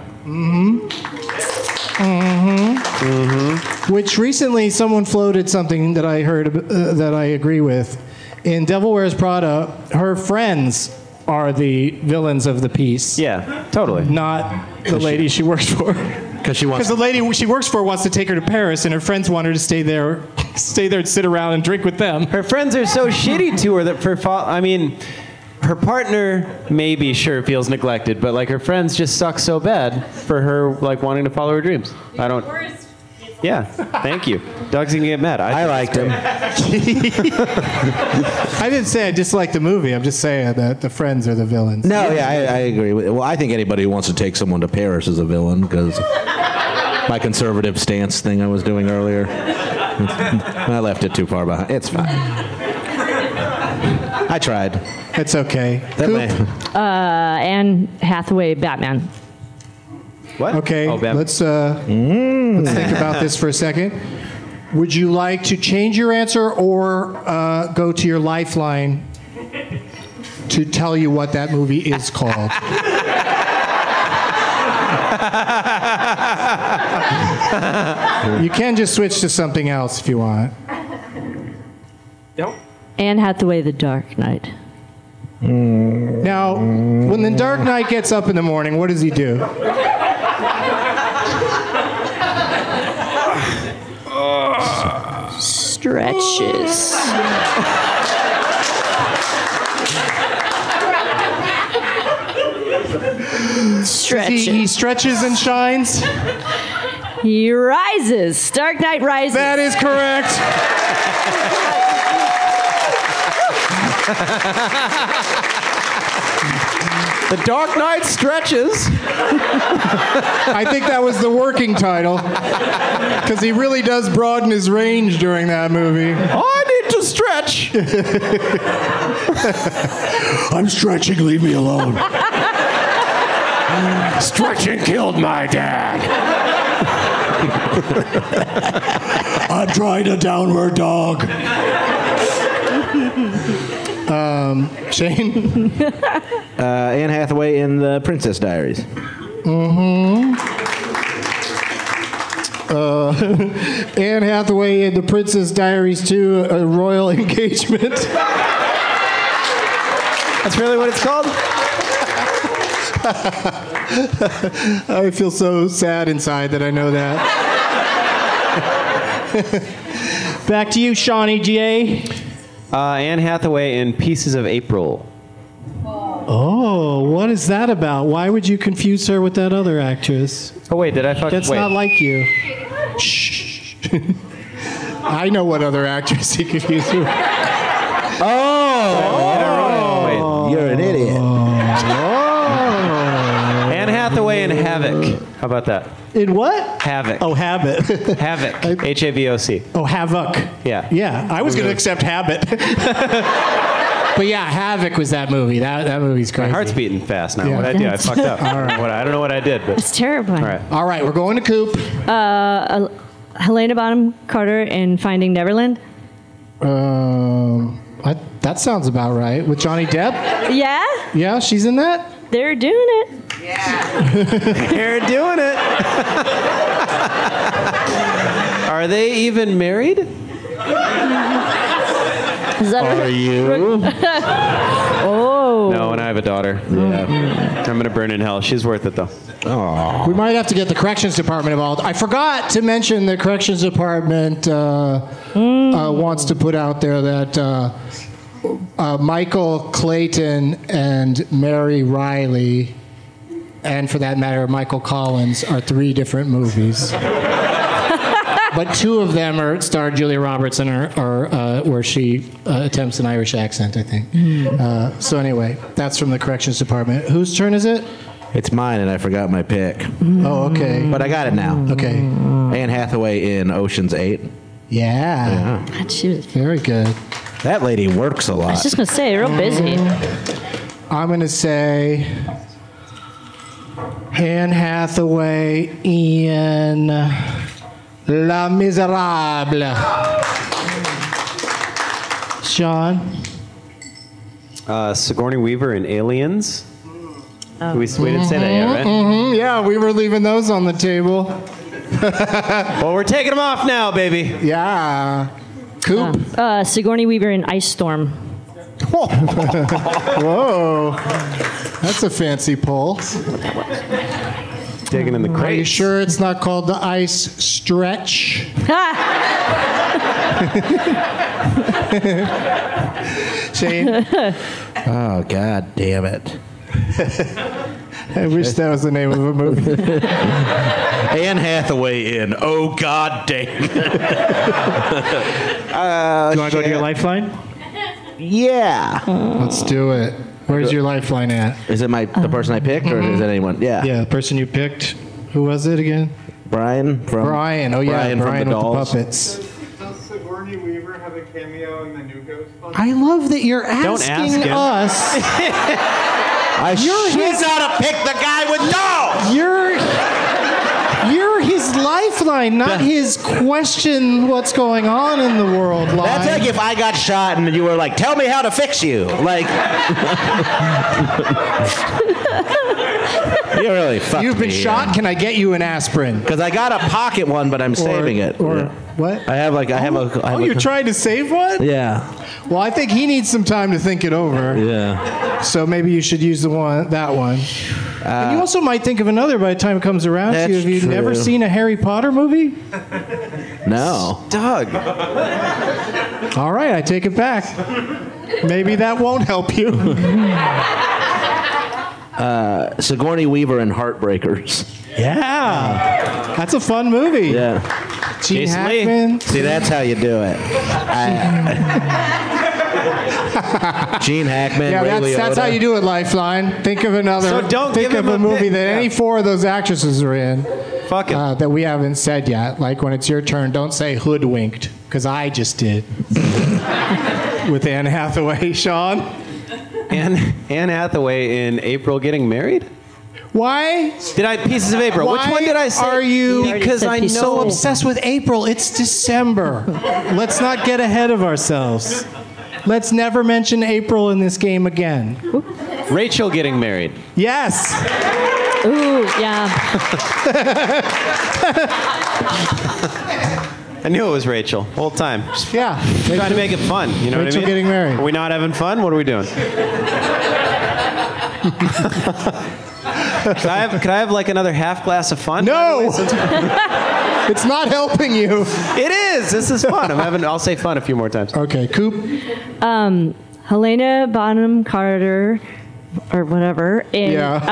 Which recently someone floated something that I heard that I agree with. In Devil Wears Prada, her friends are the villains of the piece.
Yeah, totally.
Not the lady she works for. Because the lady she works for wants to take her to Paris, and her friends want her to stay there and sit around and drink with them.
Her friends are so shitty to her that her partner maybe sure feels neglected, but like her friends just suck so bad for her like wanting to follow her dreams. I don't. Yeah, thank you. Doug's gonna get mad.
I liked him.
I didn't say I dislike the movie. I'm just saying that the friends are the villains.
No, yeah, I agree. Well, I think anybody who wants to take someone to Paris is a villain, because my conservative stance thing I was doing earlier, I left it too far behind. It's fine. I tried.
It's okay.
Anne Hathaway, Batman.
What?
Okay,
Oh, Batman.
let's think about this for a second. Would you like to change your answer or go to your lifeline to tell you what that movie is called? You can just switch to something else if you want.
Nope.
Anne Hathaway, The Dark Knight.
Now, when the Dark Knight gets up in the morning, what does he do?
Stretches. Stretches.
He stretches and shines?
He rises. Dark Knight rises.
That is correct.
The Dark Knight stretches.
I think that was the working title, because he really does broaden his range during that movie.
I need to stretch.
I'm stretching, leave me alone.
Stretching killed my dad.
I'm trying a downward dog.
Shane?
Anne Hathaway in The Princess Diaries.
Anne Hathaway in The Princess Diaries 2, A Royal Engagement.
That's really what it's called?
I feel so sad inside that I know that. Back to you, Shawnee J.
Anne Hathaway in Pieces of April.
Oh, what is that about? Why would you confuse her with that other actress?
Oh, wait, did I fuck?
That's
wait.
not like you. Shh. I know what other actress he confused her with.
Oh! You're an idiot.
Anne Hathaway in Havoc. How about that?
In what?
Havoc.
Oh, Habit.
Havoc. H-A-V-O-C.
Oh, Havoc.
Yeah.
Yeah, I was going to accept Habit. But yeah, Havoc was that movie. That movie's crazy.
My heart's beating fast now.
Yeah.
What'd I do? I fucked up.
All right.
I don't know what I did, but
It's terrifying.
all
All right, we're going to Coop.
Helena Bonham Carter in Finding Neverland.
That sounds about right. With Johnny Depp?
Yeah,
Yeah, she's in that?
they're doing it.
They're doing it. Are they even married?
Are you?
Oh.
No, and I have a daughter. Yeah. I'm going to burn in hell. She's worth it, though.
Oh.
We might have to get the corrections department involved. I forgot to mention the corrections department wants to put out there that Michael Clayton and Mary Riley, and for that matter, Michael Collins, are 3 different movies. But 2 of them star Julia Roberts and where she attempts an Irish accent, I think. So anyway, that's from the corrections department. Whose turn is it?
It's mine, and I forgot my pick.
Oh, okay.
But I got it now.
Okay.
Anne Hathaway in Ocean's 8.
Yeah. Very good.
That lady works a lot.
I was just going to say, real busy.
I'm going to say Anne Hathaway in Les Miserables. Sean?
Sigourney Weaver in Aliens. We didn't say that yet, right?
Mm-hmm. Yeah, we were leaving those on the table.
Well, we're taking them off now, baby.
Yeah. Coop?
Sigourney Weaver in Ice Storm.
Whoa. That's a fancy pull.
Digging in the crates.
Are you sure it's not called the Ice Stretch? Shane?
Oh, God damn it.
I wish that was the name of a movie.
Anne Hathaway in Oh, God damn it.
Do you want to go to your lifeline?
Yeah.
Let's do it. Where's your lifeline at?
Is it the person I picked, or is it anyone? Yeah.
Yeah, the person you picked. Who was it again?
Brian from...
Brian. Oh, yeah. Brian
from the
with
Dolls.
the puppets.
Does Sigourney Weaver have a cameo in the new Ghostbusters?
I love that you're
Don't
asking
ask him.
us.
He's got to pick the guy with dolls!
You're his lifeline, not his question what's going on in the world line.
That's like if I got shot and you were like, tell me how to fix you. Like... You really fucked me.
You've been shot? Can I get you an aspirin?
Because I got a pocket one, but I'm saving it.
What?
I have
you're trying to save one?
Yeah.
Well, I think he needs some time to think it over.
Yeah.
So maybe you should use that one. And you also might think of another by the time it comes around to you. Have you never seen a Harry Potter movie?
No.
Doug.
All right, I take it back. Maybe that won't help you.
Sigourney Weaver in Heartbreakers.
Yeah. That's a fun movie.
Yeah.
Gene Hackman.
See, that's how you do it. Gene Hackman.
Yeah, that's how you do it, Lifeline. Think of another.
So don't
think
give
of
him
a
a
movie
pick.
that any 4 of those actresses are in.
Fuck it.
That we haven't said yet. Like when it's your turn, don't say Hoodwinked, because I just did. With Anne Hathaway. Sean?
Anne Hathaway in April Getting Married?
Why?
Pieces of April. Which one did I say?
Are you
Because I know.
so obsessed with April? It's December. Let's not get ahead of ourselves. Let's never mention April in this game again.
Rachel Getting Married.
Yes.
Ooh, yeah.
I knew it was Rachel whole time. Just
Yeah.
trying to make it fun. You know
Rachel
what I mean?
Getting Married.
Are we not having fun? What are we doing? Could I have like another half glass of fun?
No. It's not helping you.
It is. This is fun. I'll say fun a few more times.
Okay, Coop.
Helena Bonham Carter, or whatever, in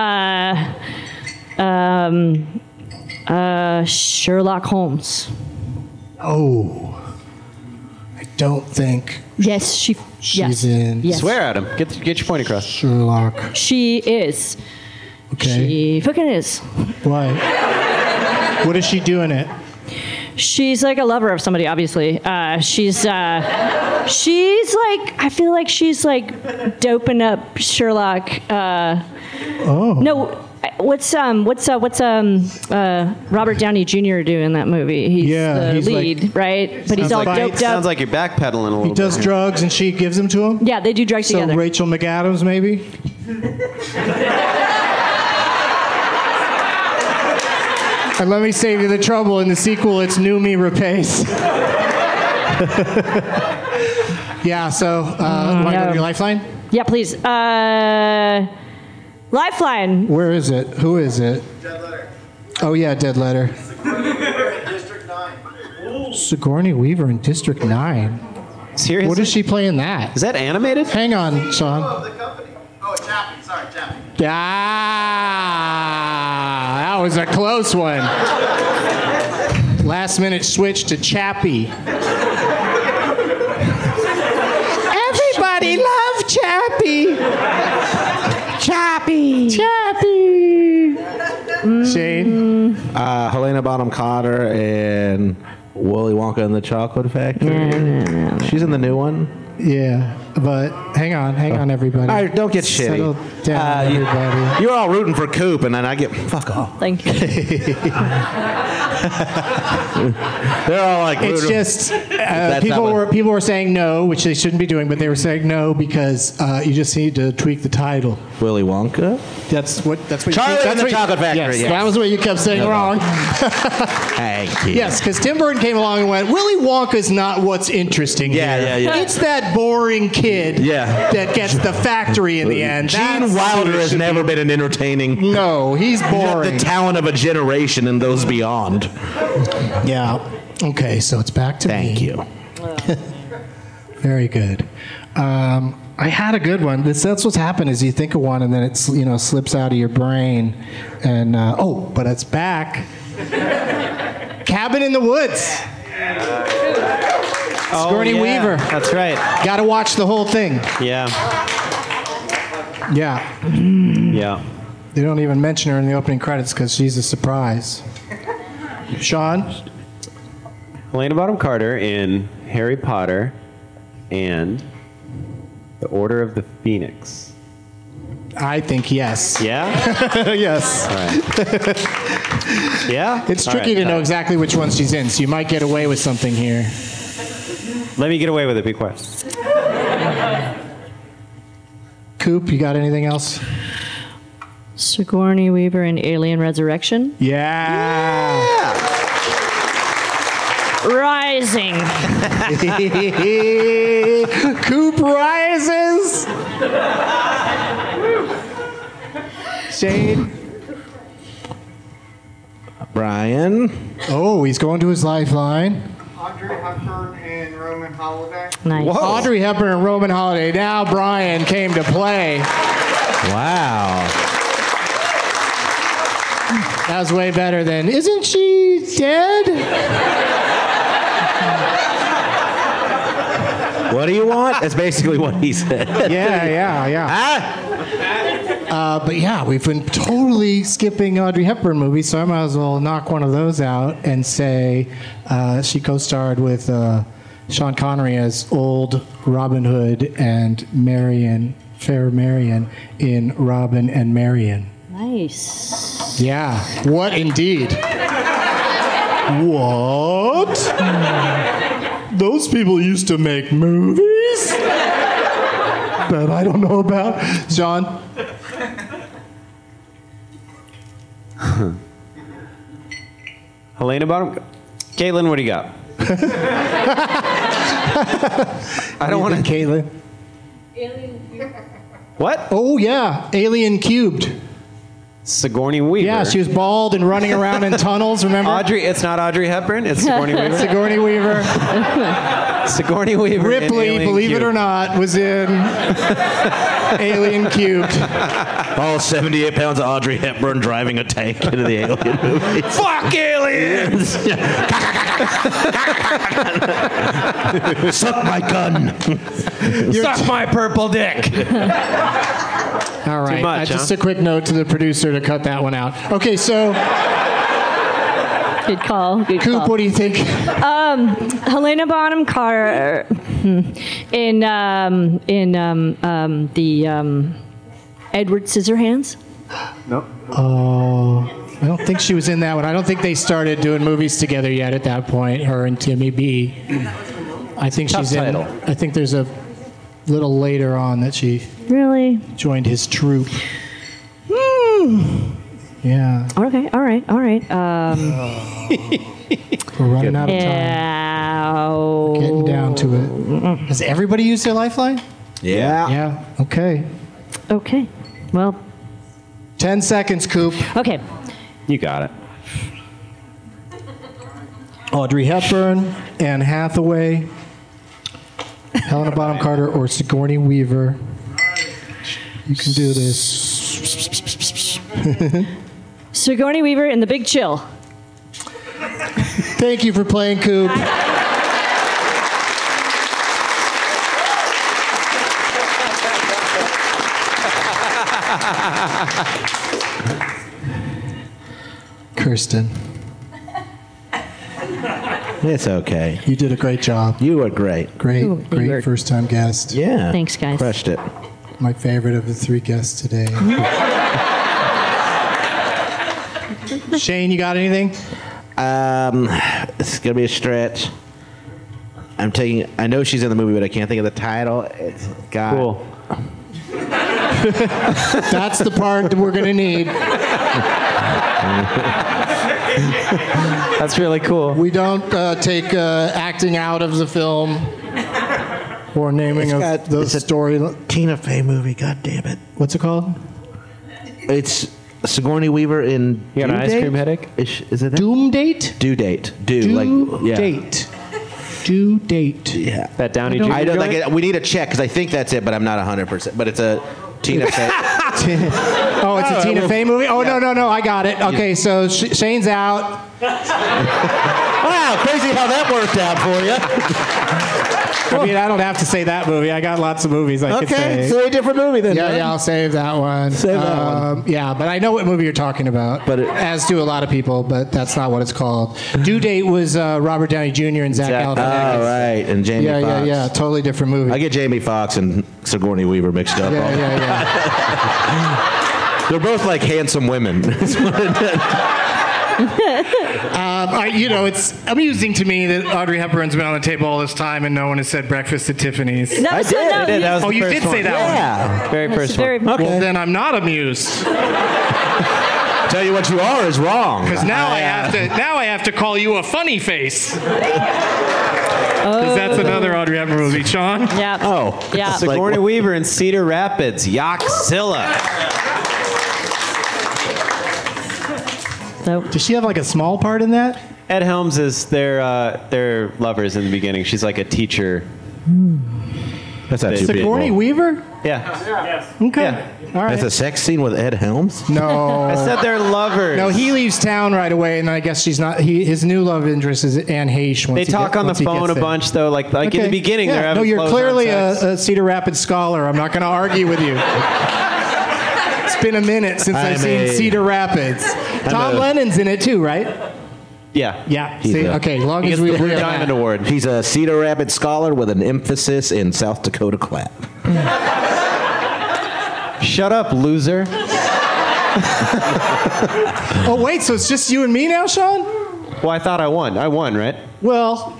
Sherlock Holmes.
Oh. I don't think
Yes,
she's in
Yes.
Swear at him. Get your point across.
Sherlock.
She is.
Okay.
She fucking is.
Why? What is she doing it?
She's like a lover of somebody, obviously. She's like, I feel like she's like doping up Sherlock. No, what's Robert Downey Jr. do in that movie? He's the lead, like, right? But he's all doped up.
Sounds like you're backpedaling a little bit.
He does drugs and she gives them to him?
Yeah, they do drugs together.
So Rachel McAdams, maybe? And let me save you the trouble. In the sequel, it's Noomi Rapace. Yeah, so, want to go to your Lifeline?
Yeah, please. Lifeline.
Where is it? Who is it?
Dead Letter.
Oh, yeah, Dead Letter.
District 9.
Sigourney Weaver in District 9.
Seriously?
What does she play in that?
Is that animated?
Hang on, Sean.
Oh, the company. Oh, Chappie. Sorry, Chappie.
Ah, that was a close one. Last minute switch to Chappie. Everybody love Chappie. Chappie. Chappie. Shane?
Helena Bonham Carter and Willy Wonka and the Chocolate Factory. She's in the new one.
Yeah, but hang on, everybody.
All right, don't get shitty.
Settle down, everybody.
You're all rooting for Coop, and then I get fuck off.
Thank you.
They're all like,
It's just people were saying no, which they shouldn't be doing, but they were saying no because you just need to tweak the title.
Willy Wonka.
That's what.
Charlie and the Chocolate Factory.
Yes, that was what you kept saying wrong.
Thank you.
Yes, because Tim Burton came along and went, Willy Wonka's not what's interesting here.
Yeah.
It's that boring kid that gets the factory in the end.
Gene Wilder has never been an entertaining.
No, he's boring.
The talent of a generation and those beyond.
Yeah. Okay, so it's back to me.
Thank you.
Very good. I had a good one. That's what's happened is you think of one and then it slips out of your brain. And but it's back. Cabin in the Woods. Sigourney Weaver.
That's right.
Got to watch the whole thing.
Yeah.
Yeah.
Yeah.
They don't even mention her in the opening credits because she's a surprise. Sean?
Helena Bonham Carter in Harry Potter and The Order of the Phoenix.
I think yes.
Yeah?
Yes.
All right. Yeah?
It's tricky to know exactly which one she's in, so you might get away with something here.
Let me get away with it. Be quiet.
Coop, you got anything else?
Sigourney Weaver in Alien Resurrection.
Yeah.
Rising.
Coop rises. Shane.
Brian.
Oh, he's going to his lifeline.
Audrey Hepburn and Roman Holiday.
Nice.
Whoa. Audrey Hepburn and Roman Holiday. Now Brian came to play.
Wow.
That was way better than, isn't she dead?
What do you want? That's basically what he said.
Yeah. But yeah, we've been totally skipping Audrey Hepburn movies, so I might as well knock one of those out and say she co-starred with Sean Connery as old Robin Hood and Fair Marion in Robin and Marion.
Nice.
Yeah, what indeed? What? Those people used to make movies that I don't know about. John?
Helena Bonham. Caitlin, what do you got? I don't want to.
Caitlin.
What?
Oh yeah, Alien Cubed.
Sigourney Weaver.
Yeah, she was bald and running around in tunnels. Remember?
It's not Audrey Hepburn. It's Sigourney Weaver.
Sigourney Weaver.
Sigourney Weaver.
Ripley, believe it or not, was in Alien Cubed.
All 78 pounds of Audrey Hepburn driving a tank into the Alien movie.
Fuck aliens!
Suck my gun.
Suck my purple dick.
All right.
Too much,
Just a quick note to the producer to cut that one out. Okay, so
Good call.
Coop, what do you think?
Helena Bonham Carter in the Edward Scissorhands.
No.
Oh, I don't think she was in that one. I don't think they started doing movies together yet at that point. Her and Timmy B. I think
Tough
she's
title.
in. I think there's a little later on that she
Really?
joined his troupe. Yeah.
Okay, all right.
We're running out of time.
Yeah.
Getting down to it. Has everybody used their lifeline?
Yeah.
Yeah. Okay.
Okay. Well.
10 seconds, Coop.
Okay.
You got it.
Audrey Hepburn, Anne Hathaway, Helena Bonham Carter, or Sigourney Weaver. You can do this.
Sigourney Weaver in The Big Chill.
Thank you for playing, Coop. Kirsten.
It's okay.
You did a great job.
You were great.
Great first-time guest.
Yeah.
Thanks, guys.
Crushed it.
My favorite of the 3 guests today. Shane, you got anything?
It's gonna be a stretch. I know she's in the movie, but I can't think of the title. It's got.
Cool.
That's the part that we're gonna need.
That's really cool.
We don't take acting out of the film or naming of the story.
Tina Fey movie. God damn it!
What's it called?
It's Sigourney Weaver in.
You got an ice cream headache?
Is it
Doom Date?
Due date.
Due date. Due date.
Yeah.
That Downey Jr.
I don't like it. We need a check because I think that's it, but I'm not 100%. But it's a Tina Fey.
Oh, it's a Tina Fey movie? Oh, no. I got it. Okay, so Shane's out.
Wow, crazy how that worked out for you.
I mean, I don't have to say that movie. I got lots of movies I could say.
Okay, say a different movie then.
Yeah, I'll save that one.
Save that one.
Yeah, but I know what movie you're talking about, as do a lot of people, but that's not what it's called. Due Date was Robert Downey Jr. and Zach Galifianakis.
Oh, right, and Jamie Foxx.
Yeah, totally different movie.
I get Jamie Foxx and Sigourney Weaver mixed up.
Yeah.
They're both like handsome women.
It's amusing to me that Audrey Hepburn's been on the table all this time and no one has said Breakfast at Tiffany's.
No,
I did. That was the
you
first
did
one.
say that one.
Yeah.
Very first one.
Okay. Well, then I'm not amused.
Tell you what you are is wrong.
Because now I have to call you a funny face. Because that's another Audrey Hepburn movie, Sean.
Yeah.
Oh.
Yeah.
Sigourney Weaver in Cedar Rapids. Yoxzilla.
So,
Does she have like a small part in that?
Ed Helms is their lovers in the beginning. She's like a teacher.
That's not too big.
Sigourney Weaver?
Yeah.
Okay.
Yeah.
All right.
That's a sex scene with Ed Helms?
No.
I said they're lovers.
No, he leaves town right away, and I guess she's not. His new love interest is Anne Heche.
They talk on the phone a bunch, though. Like in the beginning, they're having
you're
close-on
clearly
sex.
a Cedar Rapids scholar. I'm not going to argue with you. It's been a minute since I've seen Cedar Rapids. Tom Lennon's in it too, right?
Yeah.
Yeah. See, okay, as long as we
Blue
agree on
Diamond
that.
Award.
He's a Cedar Rapids scholar with an emphasis in South Dakota clap.
Shut up, loser.
Oh, wait, so it's just you and me now, Sean?
Well, I thought I won. I won, right?
Well,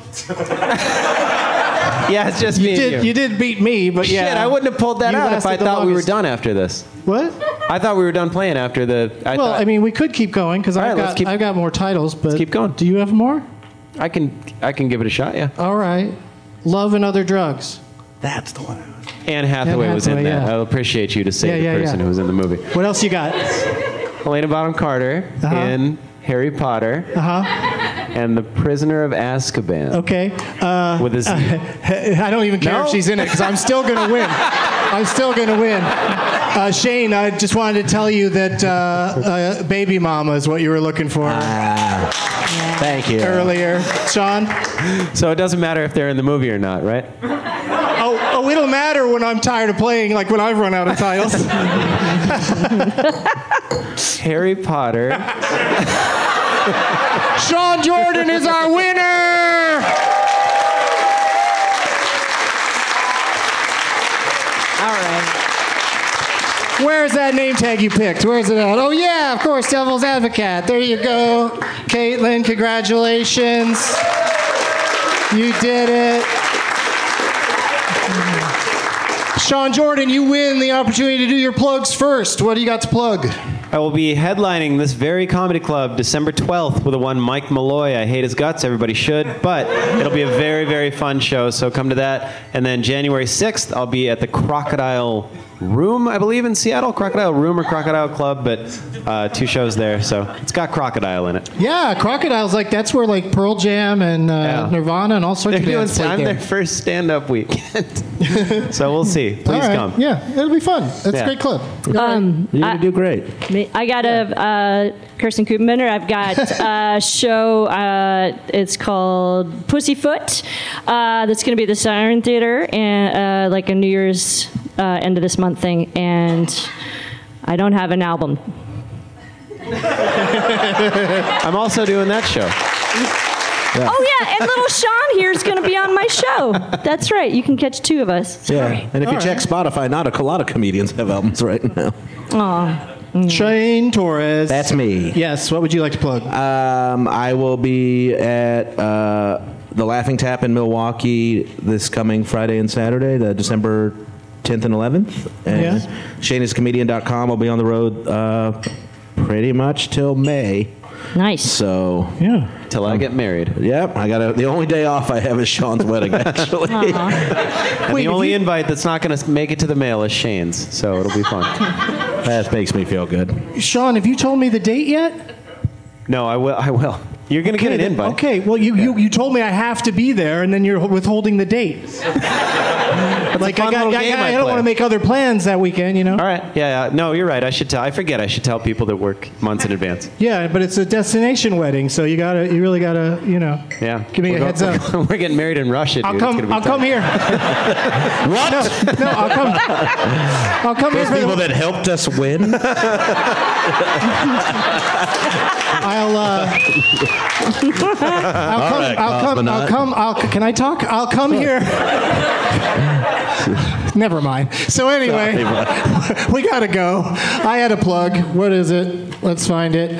yeah, it's just me and you.
You did beat me, but yeah.
Shit, I wouldn't have pulled that
You
out if I
lasted the
thought we were
longest.
done after this.
What?
I thought we were done playing after the...
I mean, we could keep going because
All right, let's keep-
I've got more titles, but
Let's keep going.
do you have more?
I can give it a shot, yeah.
All right. Love and Other Drugs.
That's the one.
Anne Hathaway was in
Hathaway,
that.
yeah.
I'll appreciate you to say the person who was in the movie.
What else you got?
Helena Bonham Carter in Harry Potter and The Prisoner of Azkaban.
Okay.
With his...
I don't even care
No?
if she's in it because I'm still going to win. I'm still going to win. Shane, I just wanted to tell you that Baby Mama is what you were looking for
Thank you.
earlier. Sean?
So it doesn't matter if they're in the movie or not, right?
Oh, it'll matter when I'm tired of playing, like when I've run out of titles.
Harry Potter.
Sean Jordan is our winner!
all right.
Where's that name tag you picked? Where's it at? Oh, yeah, of course, Devil's Advocate. There you go. Caitlin, congratulations. You did it. Sean Jordan, you win the opportunity to do your plugs first. What do you got to plug?
I will be headlining this very comedy club December 12th with the one Mike Malloy. I hate his guts. Everybody should. But it'll be a very, very fun show, so come to that. And then January 6th, I'll be at the Crocodile Room, I believe, in Seattle. Crocodile Room or Crocodile Club, but 2 shows there, so it's got Crocodile in it.
Yeah, Crocodile's like, that's where like Pearl Jam and Nirvana and all sorts of bands play there.
I'm their first stand-up weekend. So we'll see. Please come.
Yeah, it'll be fun. It's a great club.
You do great.
I got Kirsten Kupenbender. I've got a show. It's called Pussyfoot. That's going to be at the Siren Theater and like a New Year's end of this month thing. And I don't have an album.
I'm also doing that show.
Yeah. Oh, yeah, and little Sean here is going to be on my show. That's right. You can catch 2 of us.
Sorry. Yeah, and if you check Spotify, a lot of comedians have albums right now.
Aw.
Shane Torres.
That's me.
Yes, what would you like to plug?
I will be at the Laughing Tap in Milwaukee this coming Friday and Saturday, the December 10th and 11th. And ShaneIsComedian.com. I'll be on the road pretty much till May.
Nice.
So
till I get married.
Yep, the only day off I have is Sean's wedding, actually.
And the only invite that's not going to make it to the mail is Shane's, so it'll be fun.
That makes me feel good.
Sean, have you told me the date yet?
No, I will. You're going to get an invite.
Okay, well, you told me I have to be there, and then you're withholding the date. Like I don't want to make other plans that weekend, you know.
All right. Yeah. No, you're right. I forget. I should tell people that work months in advance.
Yeah, but it's a destination wedding, so you really gotta,
Yeah.
Give me a heads up.
We're getting married in Russia, dude.
I'll come here.
What?
No, I'll come here.
Those people that helped us win.
Can I talk? I'll come here. Never mind. So anyway, we gotta go. I had a plug. What is it? Let's find it.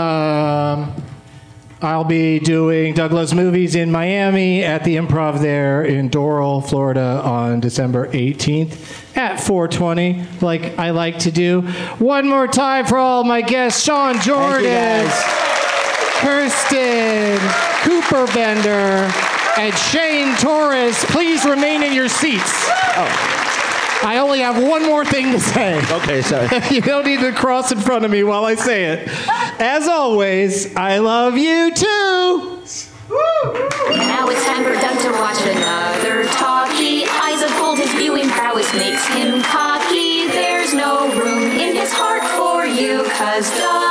I'll be doing Doug Loves Movies in Miami at the Improv there in Doral, Florida on December 18th at 4:20, like I like to do. One more time for all my guests, Sean Jordan, Kirsten Kupenbender, and Shane Torres. Please remain in your seats. I only have one more thing to say.
Okay, sorry.
You don't need to cross in front of me while I say it. As always, I love you too.
Now it's time for Doug to watch another talkie. Eyes of gold, his viewing prowess makes him cocky. There's no room in his heart for you, 'cause Doug